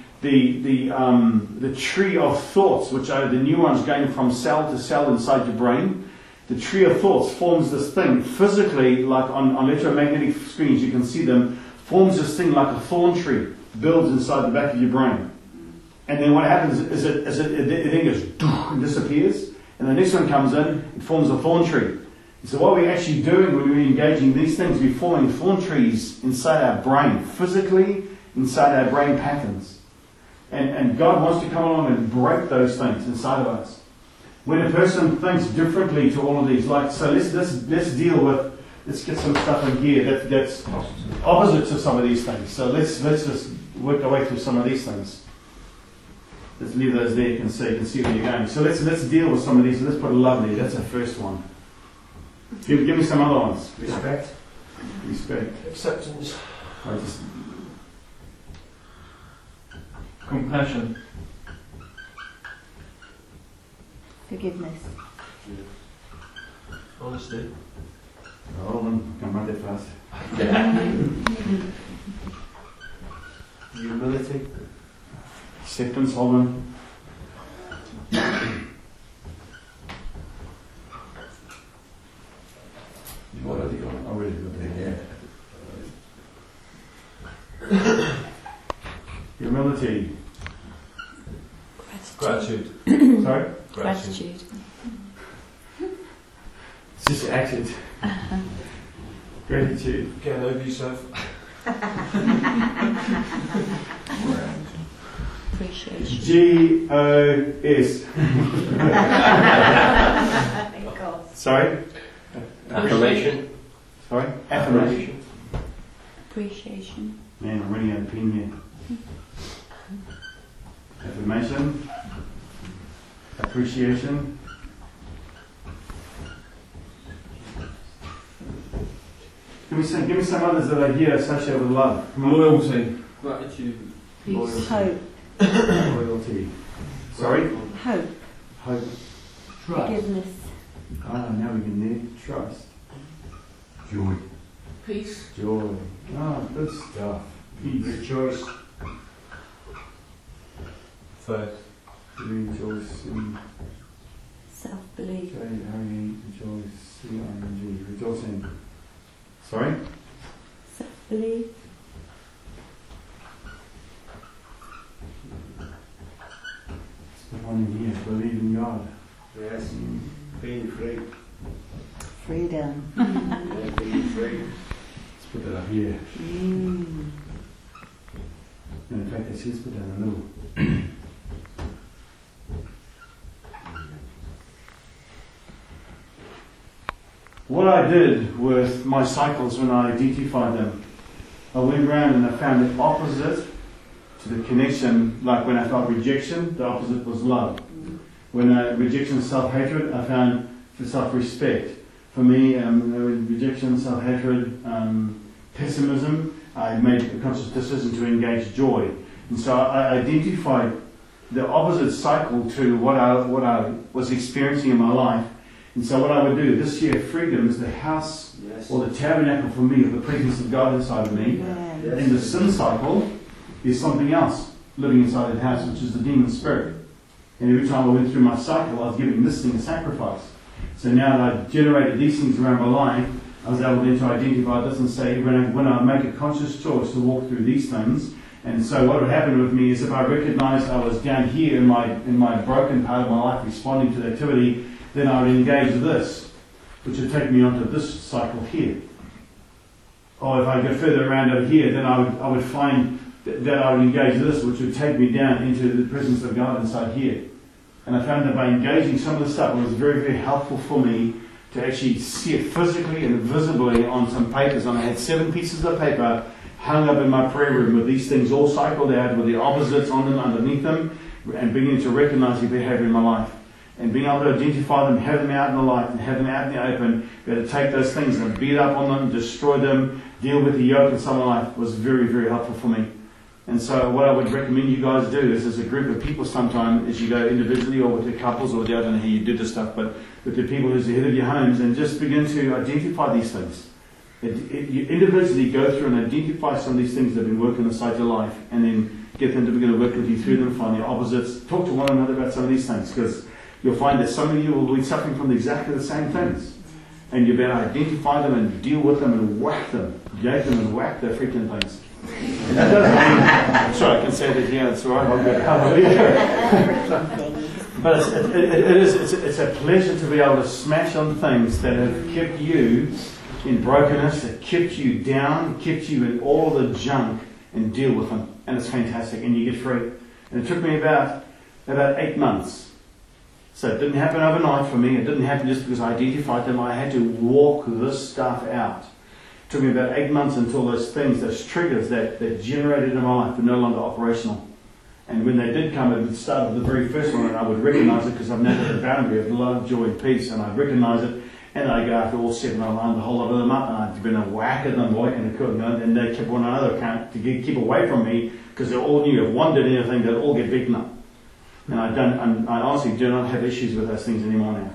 the tree of thoughts, which are the neurons going from cell to cell inside your brain, the tree of thoughts forms this thing physically, like on electromagnetic screens, you can see them, forms this thing like a thorn tree, builds inside the back of your brain. And then what happens is it then goes and disappears, and the next one comes in, it forms a thorn tree. So what we're actually doing when we're engaging these things, we're forming thorn trees inside our brain, physically inside our brain patterns. And God wants to come along and break those things inside of us. When a person thinks differently to all of these, like, so let's deal with, let's get some stuff in here that's opposite to some of these things. So let's just work our way through some of these things. Let's leave those there, you can see where you're going. So let's deal with some of these. Let's put love there. That's the first one. Give me some other ones. Respect. Acceptance. Compassion. Forgiveness. Honesty. Hold on, come right that fast. Humility. Acceptance, hold on. What are you on? I really got there. Humility. Gratitude. Sorry? Gratitude. It's just acted. Gratitude. Getting over yourself. Appreciation. G-O-S. Thank God. Sorry? Affirmation. Sorry? Affirmation. Appreciation. Man, I'm running out of pen here. Affirmation. Appreciation. Give me some others that are here associated with love. Come on. Loyalty. Gratitude. Peace. Hope. Loyalty. Sorry? Hope. Hope. Forgiveness. Now we can need trust. Joy. Peace. Joy. Good stuff. Peace. Rejoice. Faith. Rejoicing. Self-belief. J-R-E-J-C-I-N-G. Rejoicing. Sorry? Self-belief. The one in here. Believe in God. Yes. Being free. Freedom. Yeah, being free. Let's put that up here. And in fact, let's just put that in the middle. What I did with my cycles when I identified them, I went around and I found the opposite to the connection. Like when I felt rejection, the opposite was love. When rejection, self-hatred, I found for self-respect. For me, rejection, self-hatred, pessimism, I made a conscious decision to engage joy. And so I identified the opposite cycle to what I was experiencing in my life. And so what I would do this year, freedom is the house Yes. or the tabernacle for me of the presence of God inside of me. Yeah. Yes. And the sin cycle is something else living inside the house, which is the demon spirit. And every time I went through my cycle, I was giving this thing a sacrifice. So now that I generated these things around my life, I was able then to identify this and say, when I make a conscious choice to walk through these things, and so what would happen with me is if I recognized I was down here in my broken part of my life responding to the activity, then I would engage this, which would take me onto this cycle here. Or if I go further around over here, then I would find that I would engage this, which would take me down into the presence of God inside here. And I found that by engaging some of the stuff, it was very, very helpful for me to actually see it physically and visibly on some papers. And I had 7 pieces of paper hung up in my prayer room with these things all cycled out with the opposites on them, underneath them, and beginning to recognize the behavior in my life. And being able to identify them, have them out in the light, and have them out in the open, be able to take those things and beat up on them, destroy them, deal with the yoke in some life was very, very helpful for me. And so what I would recommend you guys do is, as a group of people sometime, as you go individually or with your couples, or I don't know how you do this stuff, but with the people who's ahead of your homes, and just begin to identify these things. You individually go through and identify some of these things that have been working inside your life, and then get them to begin to work with you through them, find the opposites, talk to one another about some of these things, because you'll find that some of you will be suffering from exactly the same things. And you'll be able to identify them and deal with them and whack them, yank them and whack their freaking things. And that doesn't mean, I'm sure I can say that here, it's alright, I'll go hallelujah. But it's a pleasure to be able to smash on things that have kept you in brokenness, that kept you down, kept you in all the junk, and deal with them. And it's fantastic, and you get free. And it took me about 8 months. So it didn't happen overnight for me. It didn't happen just because I identified them. I had to walk this stuff out. It took me about 8 months until those things, those triggers that generated in my life were no longer operational. And when they did come, it would start with the very first one, and I would recognize it because I've now got a boundary of love, joy, and peace, and I'd recognize it, and I'd go after all 7, I lined a whole lot of them up, and I'd been a whack at them, and and they kept one another account to keep away from me, because they all knew if one did anything, they'd all get beaten up. And I honestly do not have issues with those things anymore now.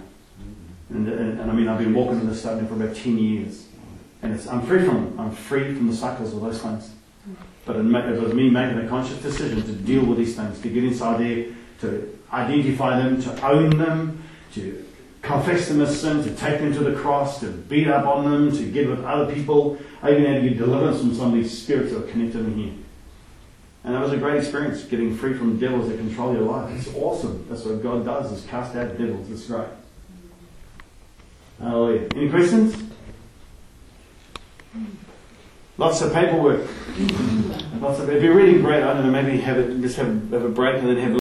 And I mean, I've been walking in this stuff now for about 10 years. And I'm free from them. I'm free from the cycles of those things. But it was me making a conscious decision to deal with these things, to get inside there, to identify them, to own them, to confess them as sin, to take them to the cross, to beat up on them, to get with other people. I even had to get deliverance from some of these spirits that were connected in here. And that was a great experience, getting free from devils that control your life. It's awesome. That's what God does, is cast out devils. It's great. Hallelujah. Any questions? Lots of paperwork. If you're reading great, I don't know, maybe just have a break and then have